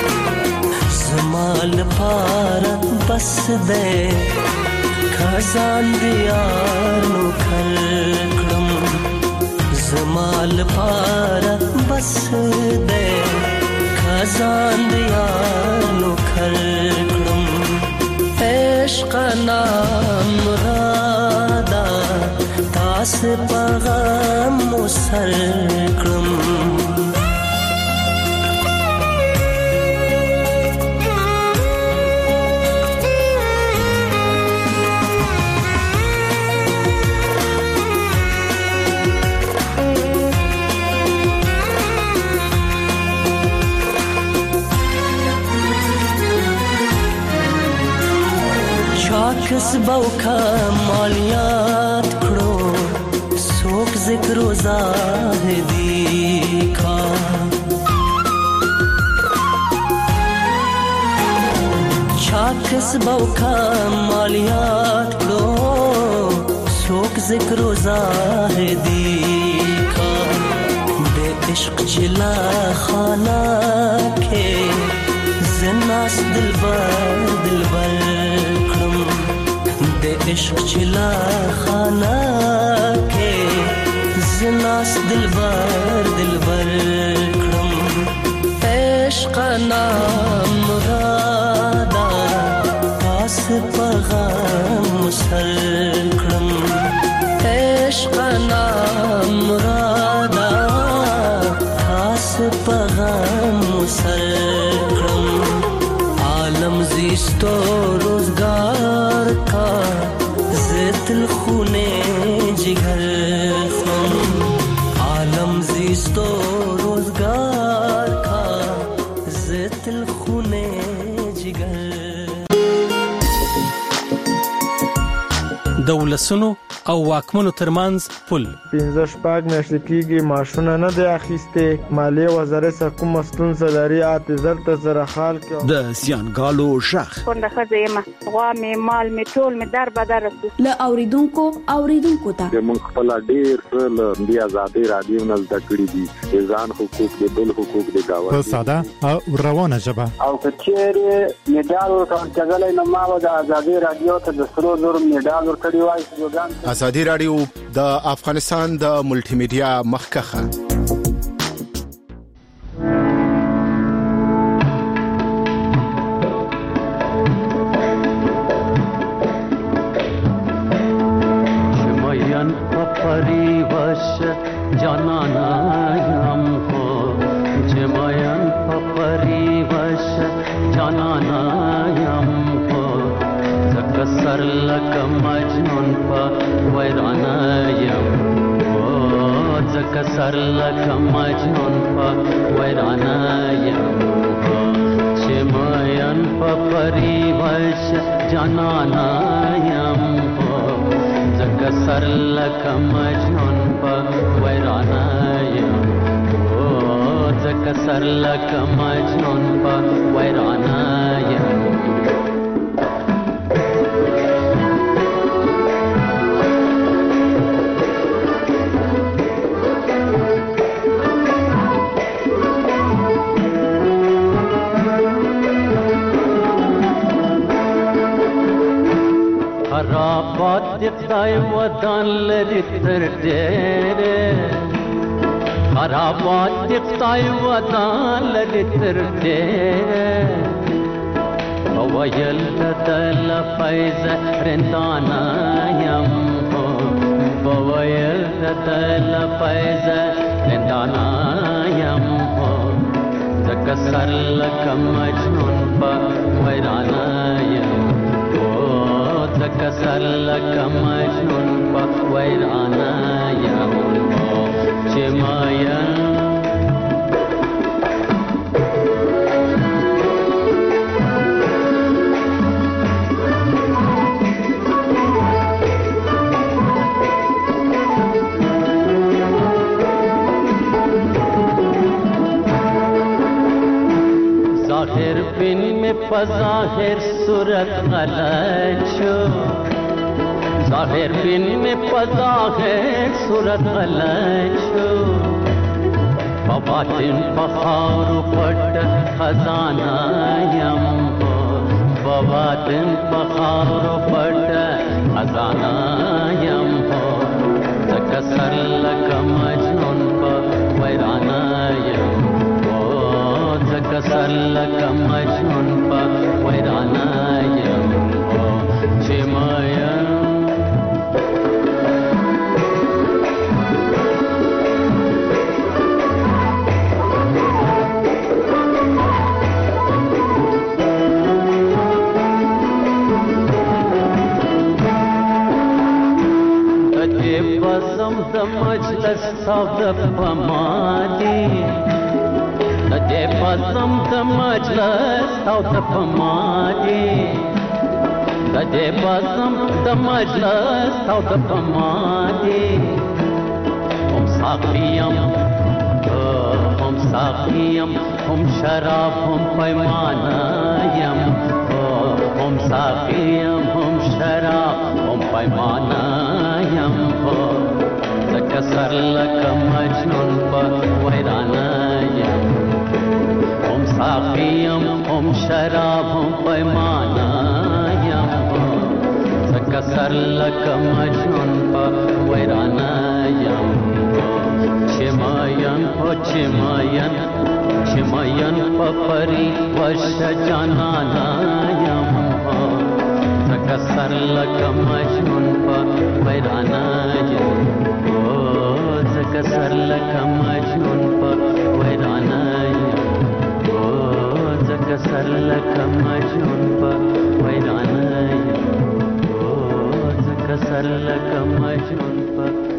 زمال پارا بس دے خزان دیار نو کلکړم زمال پارا بس دے خزان دیار نو کلکړم عشق نام رادا تاس پیغام مسر کړم کسبو کا مالیات کړو سوک ذکر و زاهدی کا چا کسبو کا مالیات کړو سوک ذکر و زاهدی کا بے عشق چلا خانہ کے زناس دلبر عشق چلا خانہ کے زناس دلبر کرم عشق نام مرادا پاس پیغام مسر کرم عشق نام مرادا پاس پیغام مسر کرم عالم زیستو روزگار کا زیتل خونے جگر خم عالم زیستو روزگار کا زیتل خونے جگر دولسونو او واکمنو ترمنځ پل 15 میاشتې کېږي معاشونه نه دی اخیستې مالیې وزارت څخه کومه ستونزه لري اعتذار ته سره حال کې د زیانګالو شخ څنګه ښځه یم غوا مې مال مې ټول مې در بدر له اوریدونکو ته موږ خپل ډیر څه د آزادۍ رادیو نه زده کړي دي ځان حقوق د بل حقوق د گاوه په ساده او روانه ژبه او کچېره میډال ورکړل کېدلای نو ما د آزادۍ رادیو ته د سرو زر میډال ورکړی وای آزادی رادیو د افغانستان د ملټي میډیا مخکخه جمعیان پپری وش جانانا یم کو جمعیان پپری وش جانانا یم کو سر لک مجنون پا ویرانا یم زک سر لک مجنون پا ویرانا یم چمین پا پریوش جانانا یم زک سر لک مجنون پا ویرانا یم زک سر لک مجنون پا ویرانا یم خرابات دی خدای ودان لري تر ډېره خرابات دی خدای ودان لري تر ډېره وویل دل فیض رندانا یم وویل دل فیض رندانا یم زکه سر لکه مجنون په ویرانا یم زکه سر لکه مجنون په ویرانا یم چې ماین ظاهر بین میں پظاہر صورت غلط شو ظاہر بین میں پظاہر صورت غلط شو باطن بخار پٹ خزانہ یم ہو باطن بخار پٹ خزانہ یم ہو تکسر لک مجنون پا ویرانہ یم ہو تکسر لک مجنون پا ویرانہ یم ہو چمایم د مجلس سود پمادي د پسم د مجلس سود پمادي د پسم د مجلس سود پمادي هم ساقيم هم شراب هم پیمانه یم هم ساقيم هم شراب هم پیمانه یم تکسر لک مجنون پا ویرانہ یم هم ساقیم هم شراب هم پیمانہ یم تکسر لک مجنون پا ویرانہ یم چماین پا پری وش جانانا یم تکسر لک مجنون پا ویرانہ یم تکسر لک مجنون پا ویرانہ یم تکسر لک مجنون پا ویرانہ یم تکسر لک مجنون پا